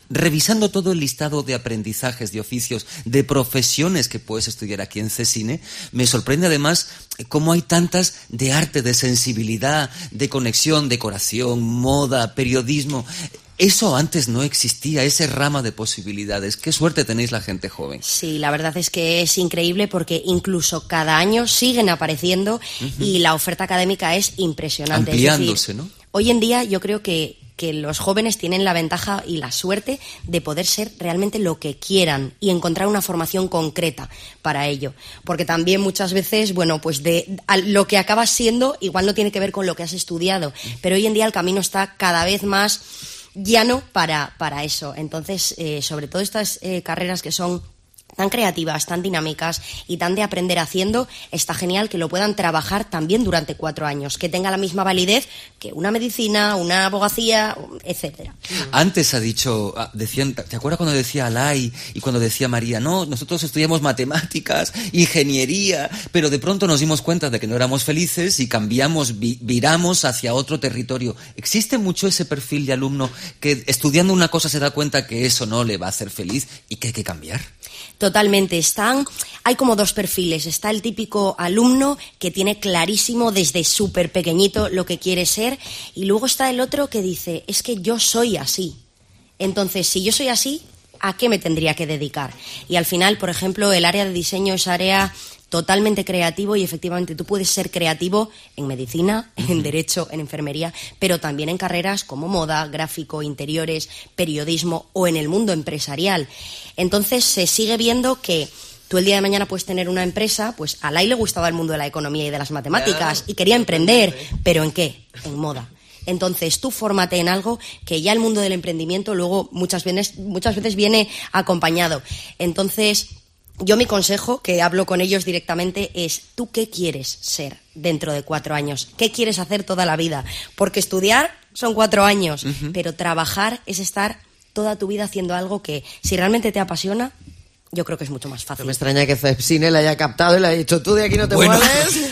revisando todo el listado de aprendizajes, de oficios, de profesiones que puedes estudiar aquí en CESINE, me sorprende además cómo hay tantas de arte, de sensibilidad, de conexión, decoración, moda, periodismo. Eso antes no existía, ese rama de posibilidades. Qué suerte tenéis la gente joven. Sí, la verdad es que es increíble porque incluso cada año siguen apareciendo uh-huh. y la oferta académica es impresionante. Ampliándose, es decir, ¿no? Hoy en día yo creo que que los jóvenes tienen la ventaja y la suerte de poder ser realmente lo que quieran y encontrar una formación concreta para ello. Porque también muchas veces, bueno, pues de lo que acabas siendo igual no tiene que ver con lo que has estudiado, pero hoy en día el camino está cada vez más llano para, para eso. Entonces, eh, sobre todo estas eh, carreras que son tan creativas, tan dinámicas y tan de aprender haciendo, está genial que lo puedan trabajar también durante cuatro años, que tenga la misma validez que una medicina, una abogacía, etcétera. Antes ha dicho, decían, ¿te acuerdas cuando decía Alay y cuando decía María, no, nosotros estudiamos matemáticas, ingeniería, pero de pronto nos dimos cuenta de que no éramos felices y cambiamos, vi, viramos hacia otro territorio? ¿Existe mucho ese perfil de alumno que estudiando una cosa se da cuenta que eso no le va a hacer feliz y que hay que cambiar? Totalmente. Están, hay como dos perfiles. Está el típico alumno que tiene clarísimo desde súper pequeñito lo que quiere ser, y luego está el otro que dice, es que yo soy así. Entonces, si yo soy así, ¿a qué me tendría que dedicar? Y al final, por ejemplo, el área de diseño es área totalmente creativo y efectivamente tú puedes ser creativo en medicina, en derecho, en enfermería, pero también en carreras como moda, gráfico, interiores, periodismo o en el mundo empresarial. Entonces se sigue viendo que tú el día de mañana puedes tener una empresa, pues a Lai le gustaba el mundo de la economía y de las matemáticas y quería emprender, pero ¿en qué? En moda. Entonces tú fórmate en algo que ya el mundo del emprendimiento luego muchas veces, muchas veces viene acompañado. Entonces, yo mi consejo, que hablo con ellos directamente, es ¿tú qué quieres ser dentro de cuatro años? ¿Qué quieres hacer toda la vida? Porque estudiar son cuatro años, uh-huh. pero trabajar es estar toda tu vida haciendo algo que, si realmente te apasiona, yo creo que es mucho más fácil. No me extraña que CESINE le haya captado y le haya dicho, tú de aquí no te bueno, mueves.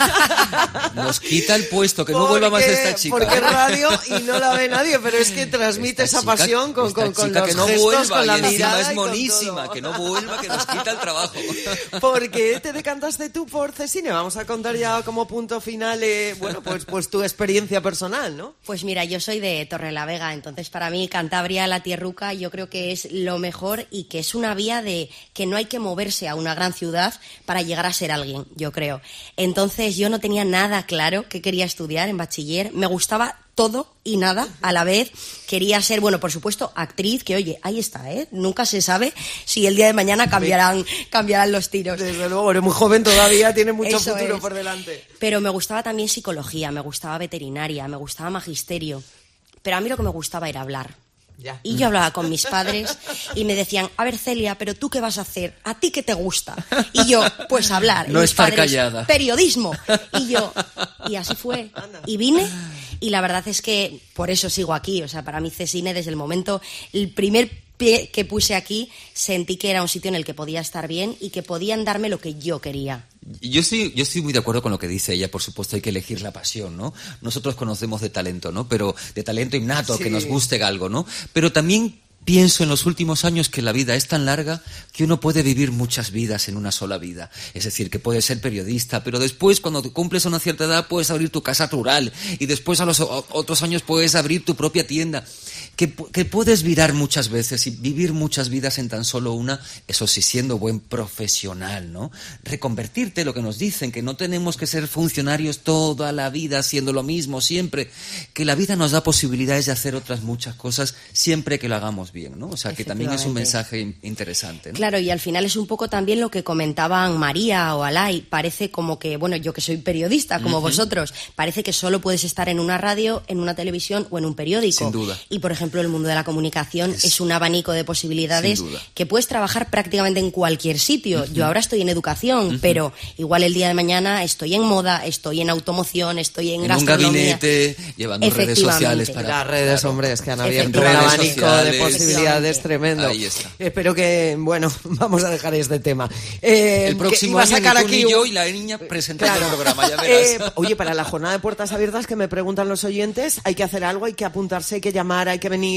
Nos quita el puesto, que porque, no vuelva más esta chica. Porque es radio y no la ve nadie, pero es que transmite esta esa chica, pasión con, con, con los que no gestos, vuelva, con la mirada es monísima, que no vuelva, que nos quita el trabajo. ¿Por qué te decantaste tú por CESINE? Vamos a contar ya como punto final, eh, bueno, pues, pues tu experiencia personal, ¿no? Pues mira, yo soy de Torrelavega, entonces para mí Cantabria, la tierruca, yo creo que es lo mejor y que es una vía de que no hay que moverse a una gran ciudad para llegar a ser alguien, yo creo. Entonces yo no tenía nada claro qué quería estudiar en bachiller, me gustaba todo y nada a la vez. Quería ser, bueno, por supuesto, actriz, que oye, ahí está, ¿eh? Nunca se sabe si el día de mañana cambiarán, cambiarán los tiros. Desde luego, eres muy joven todavía, tiene mucho Eso futuro es. por delante. Pero me gustaba también psicología, me gustaba veterinaria, me gustaba magisterio. Pero a mí lo que me gustaba era hablar. Ya. Y yo hablaba con mis padres y me decían, a ver, Celia, ¿pero tú qué vas a hacer? ¿A ti qué te gusta? Y yo, pues hablar. No y mis estar padres, callada. Periodismo. Y yo, y así fue. Y vine, y la verdad es que por eso sigo aquí. O sea, para mí CESINE, desde el momento, el primer pie que puse aquí, sentí que era un sitio en el que podía estar bien y que podían darme lo que yo quería. Yo estoy, yo estoy muy de acuerdo con lo que dice ella, por supuesto hay que elegir la pasión, ¿no? Nosotros conocemos de talento, ¿no? Pero de talento innato, sí. Que nos guste algo, ¿no? Pero también pienso en los últimos años que la vida es tan larga que uno puede vivir muchas vidas en una sola vida. Es decir, que puedes ser periodista, pero después cuando te cumples una cierta edad puedes abrir tu casa rural y después a los otros años puedes abrir tu propia tienda. Que, que puedes virar muchas veces y vivir muchas vidas en tan solo una, eso sí, siendo buen profesional, ¿no? Reconvertirte, lo que nos dicen, que no tenemos que ser funcionarios toda la vida haciendo lo mismo siempre, que la vida nos da posibilidades de hacer otras muchas cosas siempre que lo hagamos bien, ¿no? O sea, que también es un mensaje interesante, ¿no? Claro, y al final es un poco también lo que comentaban María o Alay. Parece como que, bueno, yo que soy periodista, como uh-huh. vosotros, parece que solo puedes estar en una radio, en una televisión o en un periódico. Sin duda. Y, por ejemplo, el mundo de la comunicación es, es un abanico de posibilidades que puedes trabajar prácticamente en cualquier sitio. Uh-huh. Yo ahora estoy en educación, uh-huh. pero igual el día de mañana estoy en moda, estoy en automoción, estoy en, en gastronomía. En un gabinete, llevando redes sociales para... Las redes, claro. Hombre, es que han abierto un abanico sociales. de posibilidades tremendo. Ahí está. Espero que, bueno, vamos a dejar este tema. Eh, el próximo año a sacar aquí yo un... y la niña presentando claro. el programa, ya verás. Eh, oye, para la jornada de puertas abiertas que me preguntan los oyentes, hay que hacer algo, hay que apuntarse, hay que llamar, hay que venir... Eh.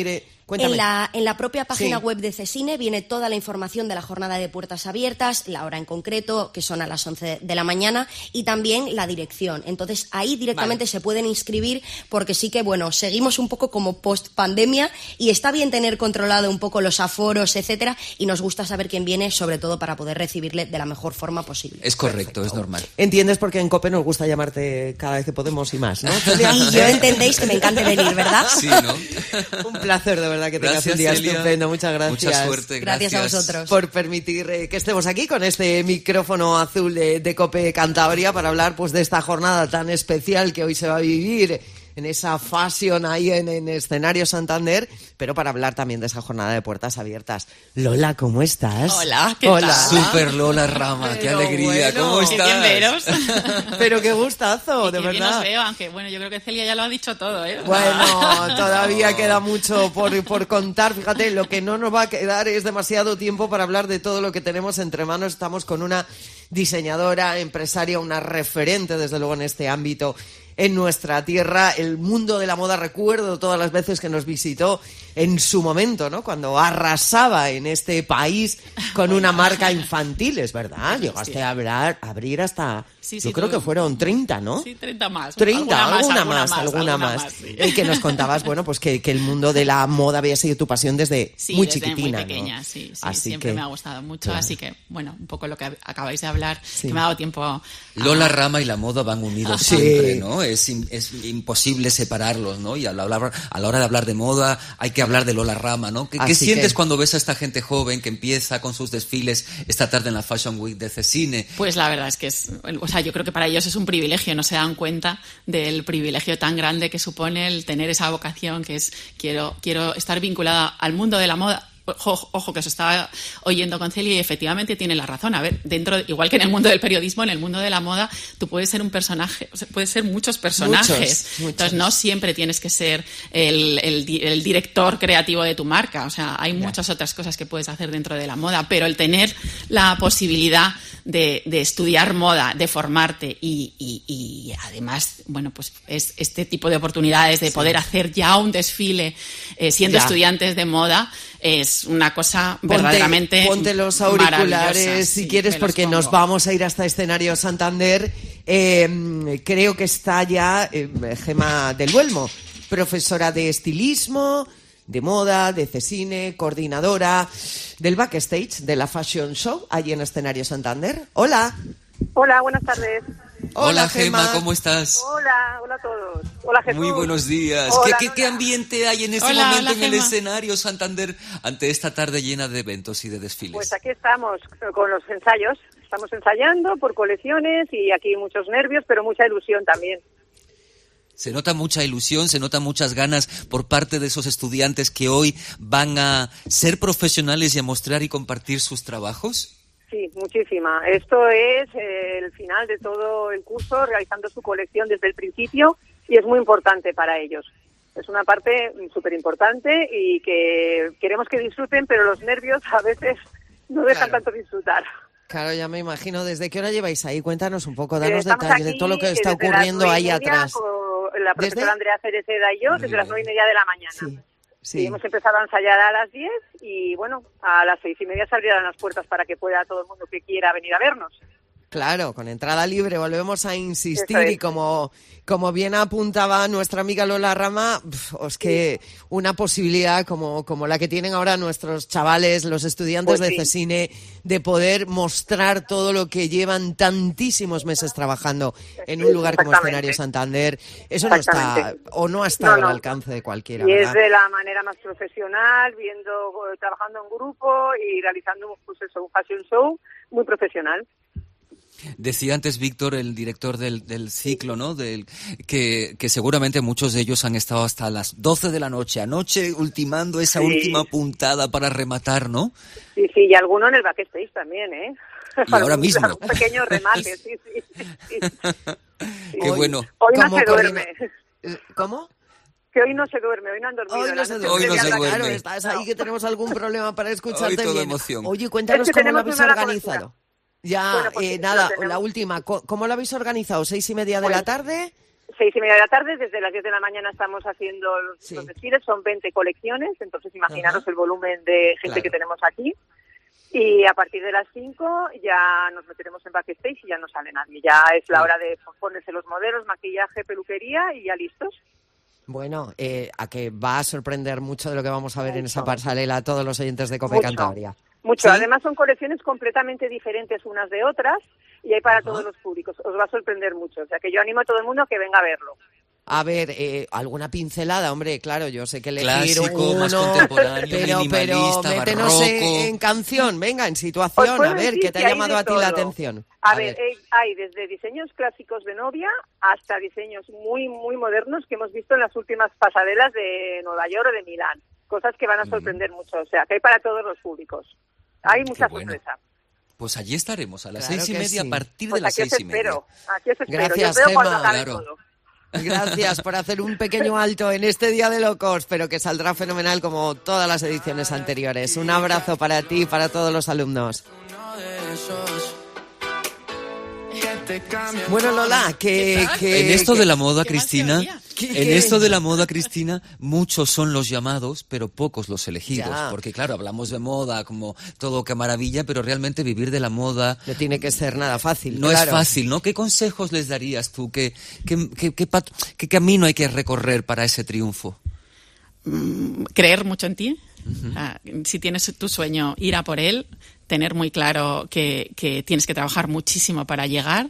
Cuéntame. En la, en la propia página Sí. web de Cesine viene toda la información de la jornada de puertas abiertas, la hora en concreto, que son a las once de la mañana, y también la dirección. Entonces, ahí directamente Vale. se pueden inscribir, porque sí que, bueno, seguimos un poco como post-pandemia y está bien tener controlado un poco los aforos, etcétera, y nos gusta saber quién viene, sobre todo para poder recibirle de la mejor forma posible. Es correcto, es normal. ¿Entiendes por qué en COPE nos gusta llamarte cada vez que podemos y más, no? Y yo entendéis que me encanta venir, ¿verdad? Sí, ¿no? Un placer, de verdad, que tengas Gracias, un día Celia. estupendo. Muchas gracias. Mucha suerte, Gracias a gracias. vosotros. Por permitir eh, que estemos aquí con este micrófono azul de, de COPE Cantabria para hablar pues de esta jornada tan especial que hoy se va a vivir en esa fashion ahí en, en Escenario Santander, pero para hablar también de esa jornada de puertas abiertas. Lola, ¿cómo estás? Hola, ¿qué Hola. tal? Super Lola Rama, qué Pero alegría, bueno, ¿cómo Qué estás? bien veros. Pero qué gustazo, Y de qué bien verdad. os veo, aunque bueno, yo creo que Celia ya lo ha dicho todo, ¿eh? Bueno, todavía queda mucho por, por contar. Fíjate, lo que no nos va a quedar es demasiado tiempo para hablar de todo lo que tenemos entre manos. Estamos con una diseñadora, empresaria, una referente, desde luego, en este ámbito en nuestra tierra. El mundo de la moda, recuerdo todas las veces que nos visitó en su momento, ¿no? Cuando arrasaba en este país con una marca infantil, es verdad. Llegaste Sí. a hablar, a abrir hasta, Sí, yo sí, creo tú- que fueron treinta, ¿no? Sí, treinta más. treinta, alguna, alguna más, alguna más. sí. Y que nos contabas, bueno, pues que, que el mundo de la moda había sido tu pasión desde Sí, muy desde chiquitina, muy pequeña, ¿no? sí, sí, Así siempre que, me ha gustado mucho, claro. así que, bueno, un poco lo que hab- acabáis de hablar, Sí. que me ha dado tiempo a... Lola Rama y la moda van unidos Sí. siempre, ¿no? Es, im- es imposible separarlos, ¿no? Y a la, hora- a la hora de hablar de moda hay que hablar de Lola Rama, ¿no? ¿Qué, qué Así sientes que- cuando ves a esta gente joven que empieza con sus desfiles esta tarde en la Fashion Week de Cesine? Pues la verdad es que es, o sea, yo creo que para ellos es un privilegio, no se dan cuenta del privilegio tan grande que supone el tener esa vocación que es quiero quiero estar vinculada al mundo de la moda. Ojo, ojo, que os estaba oyendo con Celia y efectivamente tiene la razón. A ver, dentro, igual que en el mundo del periodismo, en el mundo de la moda, tú puedes ser un personaje, o sea, puedes ser muchos personajes. Muchos, muchos. Entonces, no siempre tienes que ser el, el, di- el director creativo de tu marca. O sea, hay muchas otras cosas que puedes hacer dentro de la moda, pero el tener la posibilidad de, de estudiar moda, de formarte y, y, y además, bueno, pues es este tipo de oportunidades de poder hacer ya un desfile eh, siendo Ya. estudiantes de moda es una cosa Ponte- verdaderamente Ponte los maravillosa, auriculares si sí, quieres, me los porque nos pongo. vamos a ir hasta Escenario Santander. Eh, creo que está ya eh, Gema del Buelmo, profesora de estilismo, de moda, de Cesine, coordinadora del backstage de la Fashion Show allí en Escenario Santander. Hola. Hola, buenas tardes. Hola, Gema, ¿cómo estás? Hola, hola a todos. Hola, Jesús. Muy buenos días. Hola, ¿Qué, qué, qué ambiente hay en este Hola, momento hola, en el Gema. escenario Santander ante esta tarde llena de eventos y de desfiles? Pues aquí estamos con los ensayos. Estamos ensayando por colecciones y aquí muchos nervios, pero mucha ilusión también. Se nota mucha ilusión, se notan muchas ganas por parte de esos estudiantes que hoy van a ser profesionales y a mostrar y compartir sus trabajos. Sí, muchísima. Esto es eh, el final de todo el curso, realizando su colección desde el principio y es muy importante para ellos. Es una parte súper importante y que queremos que disfruten, pero los nervios a veces no dejan Claro. tanto disfrutar. Claro, ya me imagino. ¿Desde qué hora lleváis ahí? Cuéntanos un poco, Eh, danos estamos detalles de aquí todo lo que está desde las ocurriendo nueve y ahí media atrás. con la profesora ¿Desde? Andrea Cereceda y yo, desde las nueve y media de la mañana. Sí. Y hemos empezado a ensayar a las diez y, bueno, a las seis y media se abrirán las puertas para que pueda todo el mundo que quiera venir a vernos. Claro, con entrada libre, volvemos a insistir Eso es. y como, como bien apuntaba nuestra amiga Lola Rama, pf, es que una posibilidad como, como la que tienen ahora nuestros chavales, los estudiantes Pues de sí. Cesine, de poder mostrar todo lo que llevan tantísimos meses trabajando en un lugar como Exactamente. Escenario Santander. Eso no está, Exactamente. o no ha estado No, no. al alcance de cualquiera, Y es ¿verdad? de la manera más profesional, viendo, eh, trabajando en grupo y realizando pues eso, un fashion show muy profesional. Decía antes Víctor, el director del, del ciclo, ¿no? Del, que, que seguramente muchos de ellos han estado hasta las doce de la noche, anoche, ultimando esa Sí. última puntada para rematar, ¿no? Sí, sí, y alguno en el backstage también, ¿eh? Y ahora Un- mismo. Un pequeño remate, sí, sí. sí, sí. Qué bueno. Hoy no Como se coordina- duerme. ¿Cómo? Que hoy no se duerme, hoy no han dormido. Hoy la no se noche duerme, Hoy no se previa a la- duerme. Claro, estás ahí que tenemos algún problema para escucharte Hoy todo bien. emoción. Oye, cuéntanos Es que cómo lo tenemos habéis una mala organizado. Ya, Bueno, pues eh, sí, nada, lo tenemos. la última, co- ¿cómo lo habéis organizado? ¿Seis y media de Pues, la tarde? seis y media de la tarde, desde las diez de la mañana estamos haciendo los, Sí. los desfiles, son veinte colecciones, entonces imaginaros Ajá. el volumen de gente Claro. que tenemos aquí. Y a partir de las cinco ya nos meteremos en backstage y ya no sale nadie. Ya es la hora de ponerse los modelos, maquillaje, peluquería y ya listos. Bueno, eh, a que va a sorprender mucho de lo que vamos a ver en esa Mucho. pasarela a todos los oyentes de Cope Mucho. Cantabria. Mucho. ¿Sí? Además son colecciones completamente diferentes unas de otras y hay para todos los públicos. Os va a sorprender mucho. O sea que yo animo a todo el mundo a que venga a verlo. A ver, eh, alguna pincelada, hombre, claro, yo sé que elegir Clásico, uno, más contemporáneo, pero, pero minimalista, métenos en, barroco. en canción, venga, en Os situación, puedo a ver, decir ¿qué te que ha hay llamado de a ti la todo. atención? A, ver, eh, hay desde diseños clásicos de novia hasta diseños muy, muy modernos que hemos visto en las últimas pasarelas de Nueva York o de Milán. Cosas que van a sorprender mucho. O sea, que hay para todos los públicos. Hay mucha bueno. sorpresa. Pues allí estaremos, a las Claro seis y que media, sí. a partir Pues de las aquí os seis y media. espero. Aquí os espero. Gracias, Yo os veo cuando Gemma. acabe Claro. todo. Gracias por hacer un pequeño alto en este Día de Locos, pero que saldrá fenomenal como todas las ediciones anteriores. Un abrazo para ti y para todos los alumnos. Bueno, Lola, que... que En esto que- de la moda, ¿Qué más Cristina, teoría? ¿Qué- en qué? esto de la moda, Cristina, muchos son los llamados, pero pocos los elegidos. Ya. Porque claro, hablamos de moda como todo, qué maravilla, pero realmente vivir de la moda No tiene que ser nada fácil. no claro. es fácil, ¿no? ¿Qué consejos les darías tú? ¿Qué, qué, qué, qué pat- qué camino hay que recorrer para ese triunfo? Mm, creer mucho en ti. O sea, si tienes tu sueño, ir a por él, tener muy claro que, que tienes que trabajar muchísimo para llegar.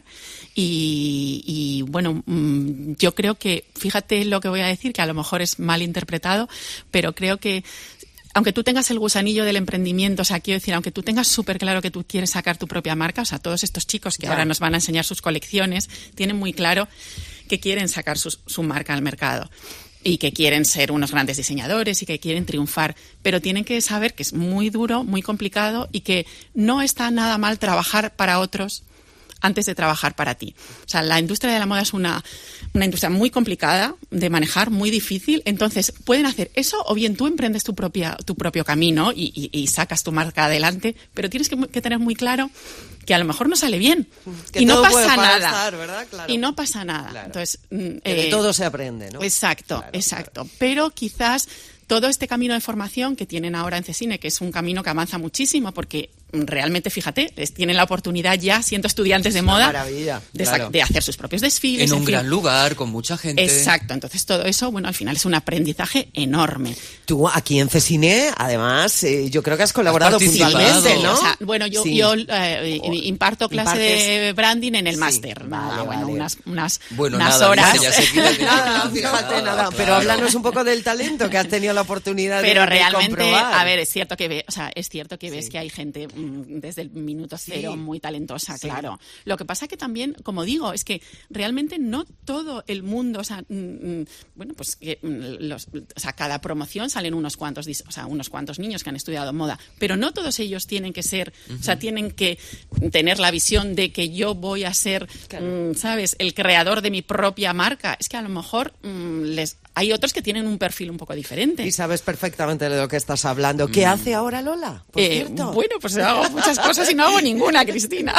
Y, y, bueno, mm, yo creo que, fíjate lo que voy a decir, que a lo mejor es mal interpretado, pero creo que aunque tú tengas el gusanillo del emprendimiento, o sea, quiero decir, aunque tú tengas súper claro que tú quieres sacar tu propia marca, o sea, todos estos chicos que Ya. ahora nos van a enseñar sus colecciones, tienen muy claro que quieren sacar su, su marca al mercado y que quieren ser unos grandes diseñadores y que quieren triunfar, pero tienen que saber que es muy duro, muy complicado y que no está nada mal trabajar para otros antes de trabajar para ti. O sea, la industria de la moda es una, una industria muy complicada de manejar, muy difícil. Entonces, pueden hacer eso o bien tú emprendes tu propia tu propio camino y, y, y sacas tu marca adelante, pero tienes que, que tener muy claro que a lo mejor no sale bien Que y no todo pasa puede nada. pasar, ¿verdad? Claro. Y no pasa nada. Claro. Entonces, mm, Que de eh, todo se aprende, ¿no? Exacto, Claro, exacto. Pero quizás todo este camino de formación que tienen ahora en Cecine, que es un camino que avanza muchísimo, porque realmente, fíjate, les tienen la oportunidad ya, siendo estudiantes de Es una moda, maravilla, de, sa- claro. de hacer sus propios desfiles. En un fin. gran lugar, con mucha gente. Exacto, entonces todo eso, bueno, al final es un aprendizaje enorme. Tú aquí en Cecine, además, eh, yo creo que has colaborado participado. puntualmente, ¿no? O sea, bueno, yo, Sí. yo eh, imparto clase de Impartes- branding en el Sí, máster. vale, Nada, bueno, vale. unas, unas, Bueno, unas nada, horas. dice, ya se quita de- Nada, fíjate, nada. Pero háblanos un poco del talento que has tenido la oportunidad de, Pero de realmente, comprobar. a ver, es cierto que ve, o sea, es cierto que ves que hay gente mm, desde el minuto cero Sí. muy talentosa, Sí. claro. Lo que pasa que también, como digo, es que realmente no todo el mundo, o sea, mm, mm, bueno, pues que mm, los, o sea, cada promoción salen unos cuantos, dis- o sea, unos cuantos niños que han estudiado moda, pero no todos ellos tienen que ser, o sea, tienen que tener la visión de que yo voy a ser, mm, ¿sabes?, el creador de mi propia marca. Es que a lo mejor mm, les hay otros que tienen un perfil un poco diferente. Y sabes perfectamente de lo que estás hablando. ¿Qué hace ahora Lola, por Eh, cierto? bueno, pues hago muchas cosas y no hago ninguna, Cristina.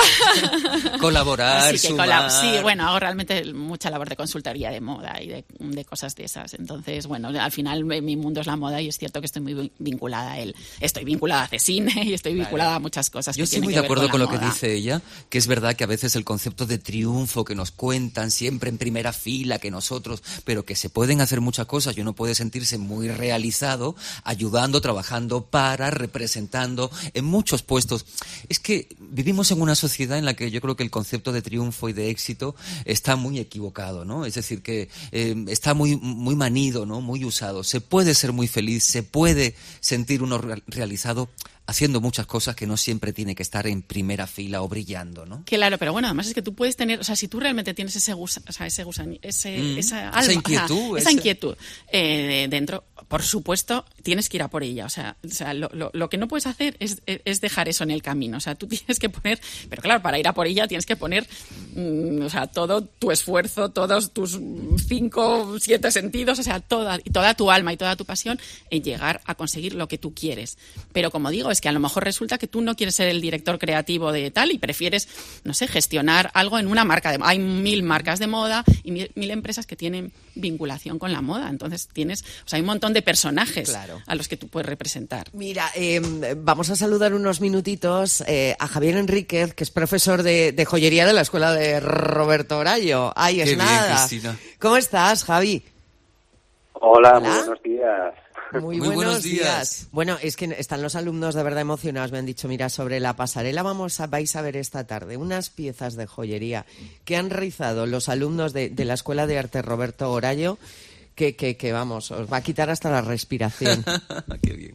Colaborar, Así que sumar. colab- sí, bueno, hago realmente mucha labor de consultoría de moda y de, de cosas de esas. Entonces, bueno, al final mi mi mundo es la moda y es cierto que estoy muy vin- vinculada a él. Estoy vinculada a Cecine y estoy vinculada a muchas cosas. Yo que estoy tienen muy que de ver acuerdo con, la lo que moda. dice ella, que es verdad que a veces el concepto de triunfo que nos cuentan siempre en primera fila, que nosotros, pero que se pueden hacer muchas cosas y uno puede sentirse muy realizado ayudando, trabajando para, representando en muchos puestos. Es que vivimos en una sociedad en la que yo creo que el concepto de triunfo y de éxito está muy equivocado, ¿no? Es decir, que eh, está muy, muy manido, ¿no? Muy usado. Se puede ser muy feliz, se puede sentir uno real- realizado haciendo muchas cosas que no siempre tiene que estar en primera fila o brillando, ¿no? Claro, pero bueno, además es que tú puedes tener, o sea, si tú realmente tienes ese gusa, o sea, ese gusan, ese, Mm, esa esa alma, o sea, inquietud, esa ese- inquietud eh, de- dentro, por supuesto, tienes que ir a por ella. O sea, o sea lo, lo, lo que no puedes hacer es, es dejar eso en el camino. O sea, tú tienes que poner, pero claro, para ir a por ella tienes que poner, mmm, o sea, todo tu esfuerzo, todos tus cinco, siete sentidos, o sea, toda, toda tu alma y toda tu pasión en llegar a conseguir lo que tú quieres. Pero como digo, es que a lo mejor resulta que tú no quieres ser el director creativo de tal y prefieres, no sé, gestionar algo en una marca de moda. Hay mil marcas de moda y mil, mil empresas que tienen vinculación con la moda. Entonces tienes, o sea, hay un montón de personajes claro. a los que tú puedes representar. Mira, eh, vamos a saludar unos minutitos eh, a Javier Enríquez, que es profesor de, de joyería de la escuela de Roberto Horayo. Ahí es Qué nada. Bien, Cristina. ¿Cómo estás, Javi? Hola, Hola, muy buenos días. Muy, Muy buenos, buenos días. días. Bueno, es que están los alumnos de verdad emocionados. Me han dicho, mira, sobre la pasarela vamos a, vais a ver esta tarde unas piezas de joyería que han realizado los alumnos de, de la Escuela de Arte Roberto Horayo, que, que, que vamos, os va a quitar hasta la respiración. Qué bien.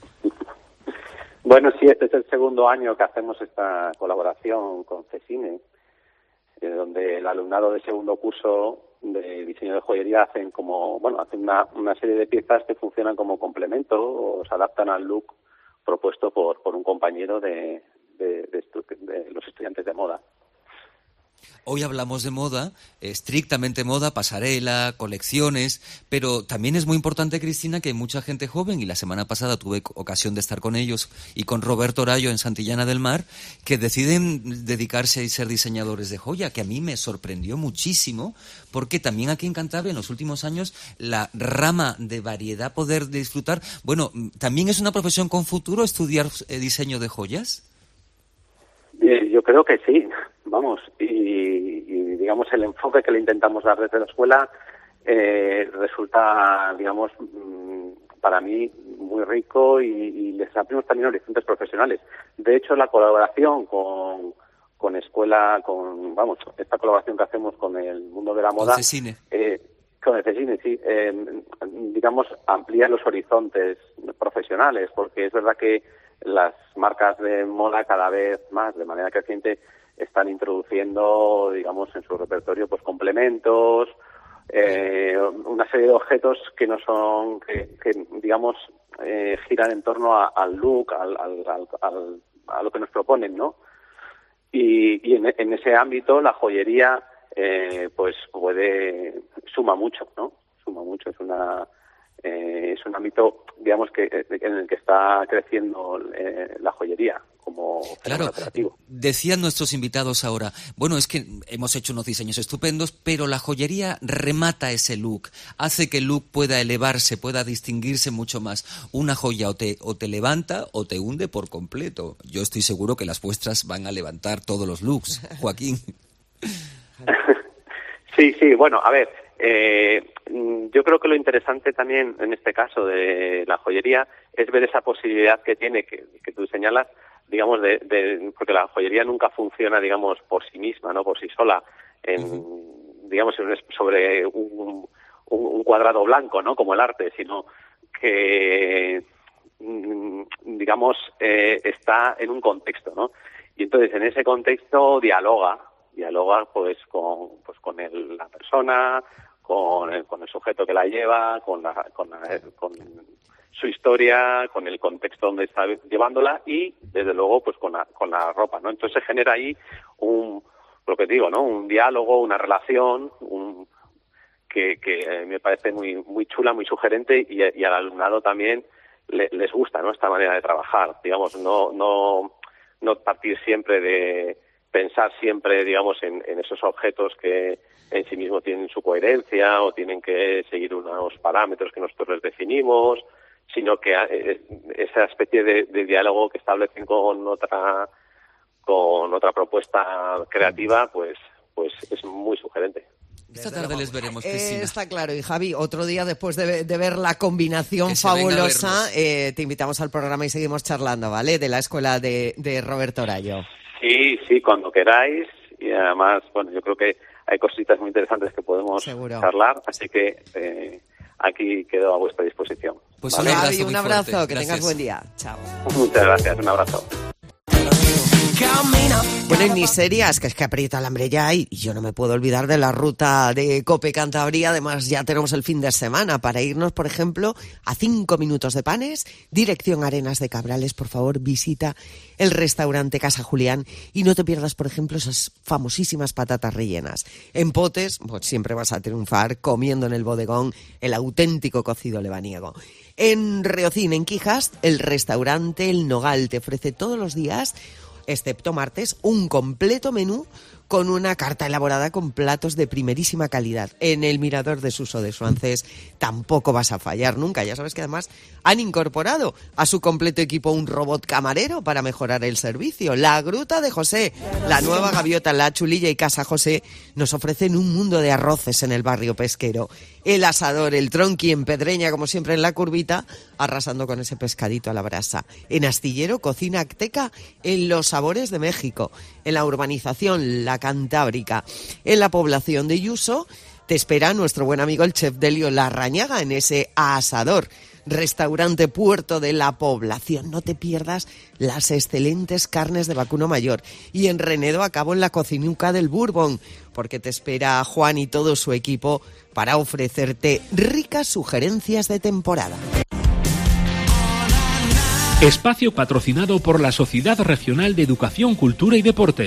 Bueno, sí, este es el segundo año que hacemos esta colaboración con CESINE, eh, donde el alumnado de segundo curso de diseño de joyería hacen como, bueno, hacen una, una serie de piezas que funcionan como complemento o se adaptan al look propuesto por, por un compañero de, de, de, estu- de los estudiantes de moda. Hoy hablamos de moda, estrictamente moda, pasarela, colecciones, pero también es muy importante, Cristina, que hay mucha gente joven, y la semana pasada tuve ocasión de estar con ellos y con Roberto Horayo en Santillana del Mar, que deciden dedicarse a ser diseñadores de joya, que a mí me sorprendió muchísimo, porque también aquí en Cantabria, en los últimos años, la rama de variedad poder disfrutar, bueno, ¿también es una profesión con futuro estudiar eh, diseño de joyas? Eh, yo creo que sí. Vamos, y, y digamos el enfoque que le intentamos dar desde la escuela eh, resulta, digamos, para mí muy rico y, y les abrimos también horizontes profesionales. De hecho, la colaboración con, con escuela, con, vamos, esta colaboración que hacemos con el mundo de la moda, con CESINE, eh, con el CESINE, sí, eh, digamos, amplía los horizontes profesionales, porque es verdad que las marcas de moda cada vez más, de manera creciente, están introduciendo, digamos, en su repertorio, pues complementos, eh, una serie de objetos que no son, que, que digamos, eh, giran en torno a, al look, al, al, al, al, a lo que nos proponen, ¿no? Y, y en, en ese ámbito la joyería, eh, pues puede, suma mucho, ¿no? Suma mucho, es una... Eh, es un ámbito, digamos, que en el que está creciendo eh, la joyería como claro, operativo. Decían nuestros invitados ahora, bueno, es que hemos hecho unos diseños estupendos, pero la joyería remata ese look, hace que el look pueda elevarse, pueda distinguirse mucho más. Una joya o te, o te levanta o te hunde por completo. Yo estoy seguro que las vuestras van a levantar todos los looks, Joaquín. Sí, sí, bueno, a ver, eh, yo creo que lo interesante también en este caso de la joyería es ver esa posibilidad que tiene, que, que tú señalas, digamos, de, de, porque la joyería nunca funciona, digamos, por sí misma, no por sí sola, en, uh-huh. digamos, sobre un, un, un cuadrado blanco, ¿no? Como el arte, sino que, digamos, eh, está en un contexto, ¿no? Y entonces en ese contexto dialoga, dialoga pues con pues con el, la persona, con el, con el sujeto que la lleva, con la, con, la, con su historia, con el contexto donde está llevándola y desde luego pues con la, con la ropa, ¿no? Entonces se genera ahí un, lo que digo, ¿no? Un diálogo, una relación, un que, que me parece muy muy chula, muy sugerente y, y al alumnado también le, les gusta, ¿no? Esta manera de trabajar, digamos, no no no partir siempre de pensar siempre, digamos, en, en esos objetos que en sí mismos tienen su coherencia o tienen que seguir unos parámetros que nosotros les definimos, sino que eh, esa especie de, de diálogo que establecen con otra con otra propuesta creativa, pues pues es muy sugerente. Esta tarde les veremos, Cristina. Eh, está claro. Y Javi, otro día después de, de ver la combinación fabulosa, eh, te invitamos al programa y seguimos charlando, ¿vale? De la escuela de, de Roberto Horayo. Sí, sí, cuando queráis. Y además, bueno, yo creo que hay cositas muy interesantes que podemos Seguro. charlar, así que eh, aquí quedo a vuestra disposición. Pues ¿vale? un abrazo, Javi, un abrazo que gracias. tengas buen día. Chao. Muchas gracias, un abrazo. Camina. Bueno, en mis series, que es que aprieta el hambre ya y yo no me puedo olvidar de la ruta de Cope Cantabria. Además, ya tenemos el fin de semana para irnos, por ejemplo, a cinco minutos de Panes, dirección Arenas de Cabrales. Por favor, visita el restaurante Casa Julián y no te pierdas, por ejemplo, esas famosísimas patatas rellenas. En Potes, pues siempre vas a triunfar comiendo en el bodegón el auténtico cocido lebaniego. En Reocín, en Quijas, el restaurante El Nogal te ofrece todos los días, excepto martes, un completo menú con una carta elaborada con platos de primerísima calidad. En el Mirador de Suso de Suances tampoco vas a fallar nunca. Ya sabes que además han incorporado a su completo equipo un robot camarero para mejorar el servicio. La Gruta de José, la Nueva Gaviota, La Chulilla y Casa José nos ofrecen un mundo de arroces en el barrio pesquero. El Asador, el Tronqui en Pedreña, como siempre en la curvita, arrasando con ese pescadito a la brasa. En Astillero, cocina azteca en los sabores de México. En la urbanización La Cantábrica. En la población de Yuso te espera nuestro buen amigo el chef Delio Larrañaga en ese Asador. Restaurante Puerto de la Población. No te pierdas las excelentes carnes de vacuno mayor. Y en Renedo acabo en la Cocinuca del Bourbon, porque te espera Juan y todo su equipo para ofrecerte ricas sugerencias de temporada. Espacio patrocinado por la Sociedad Regional de Educación, Cultura y Deporte.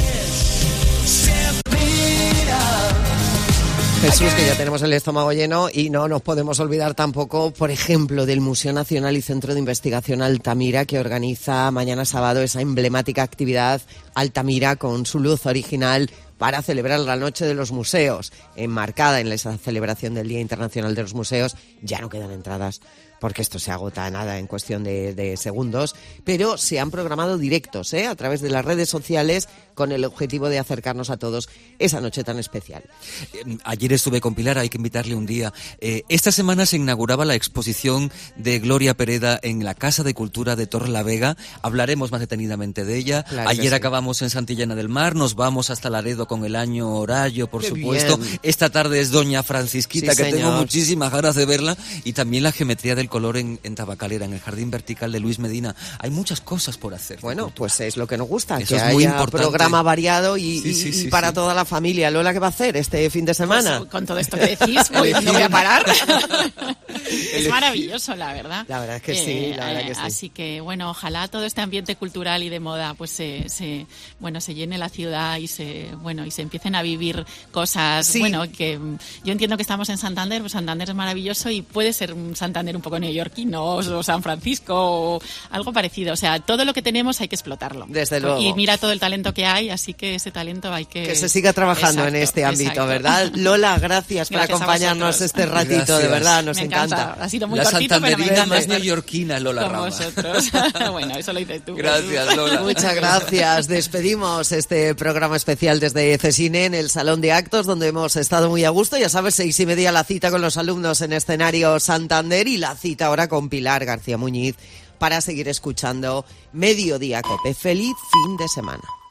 Jesús, que ya tenemos el estómago lleno y no nos podemos olvidar tampoco, por ejemplo, del Museo Nacional y Centro de Investigación Altamira, que organiza mañana sábado esa emblemática actividad Altamira con su luz original para celebrar la Noche de los Museos. Enmarcada en esa celebración del Día Internacional de los Museos, ya no quedan entradas, porque esto se agota nada en cuestión de, de segundos, pero se han programado directos, ¿eh? a través de las redes sociales con el objetivo de acercarnos a todos esa noche tan especial. Eh, ayer estuve con Pilar, hay que invitarle un día. Eh, esta semana se inauguraba la exposición de Gloria Pereda en la Casa de Cultura de Torrelavega. Hablaremos más detenidamente de ella. Claro ayer sí. acabamos en Santillana del Mar, nos vamos hasta Laredo con el año Horario, por Qué supuesto. bien. Esta tarde es Doña Francisquita, Sí, que tengo señor. muchísimas ganas de verla, y también la geometría del color en, en Tabacalera, en el Jardín Vertical de Luis Medina. Hay muchas cosas por hacer. Bueno, pues es lo que nos gusta, Eso que es muy haya importante. programa variado y, Sí, sí, y- sí, y para sí. toda la familia. Lola, ¿qué va a hacer este fin de semana? Pues, con todo esto que decís, pues no voy a parar. Es maravilloso, la verdad. La verdad es que sí, la verdad que sí. Así que, bueno, ojalá todo este ambiente cultural y de moda, pues se, se bueno, se llene la ciudad y se, bueno, y se empiecen a vivir cosas, Sí. bueno, que mm, yo entiendo que estamos en Santander, pues Santander es maravilloso y puede ser un Santander un poco neoyorquino o San Francisco o algo parecido. O sea, todo lo que tenemos hay que explotarlo. Desde luego. Y mira todo el talento que hay, así que ese talento hay que... Que se siga trabajando en Exacto, este ámbito, exacto. ¿verdad? Lola, gracias, por Gracias a acompañarnos vosotros. este ratito, Gracias. de verdad, nos Me encanta. encanta. Ha sido muy La cortito, pero me santanderina encanta más estar neoyorquina, Lola con Rama. vosotros. Bueno, eso lo dices tú. Gracias, Lola. Muchas gracias. Despedimos este programa especial desde Cesine, en el Salón de Actos, donde hemos estado muy a gusto. Ya sabes, seis y media la cita con los alumnos en escenario Santander y la cita ahora con Pilar García Muñiz para seguir escuchando Mediodía Cope. Feliz fin de semana.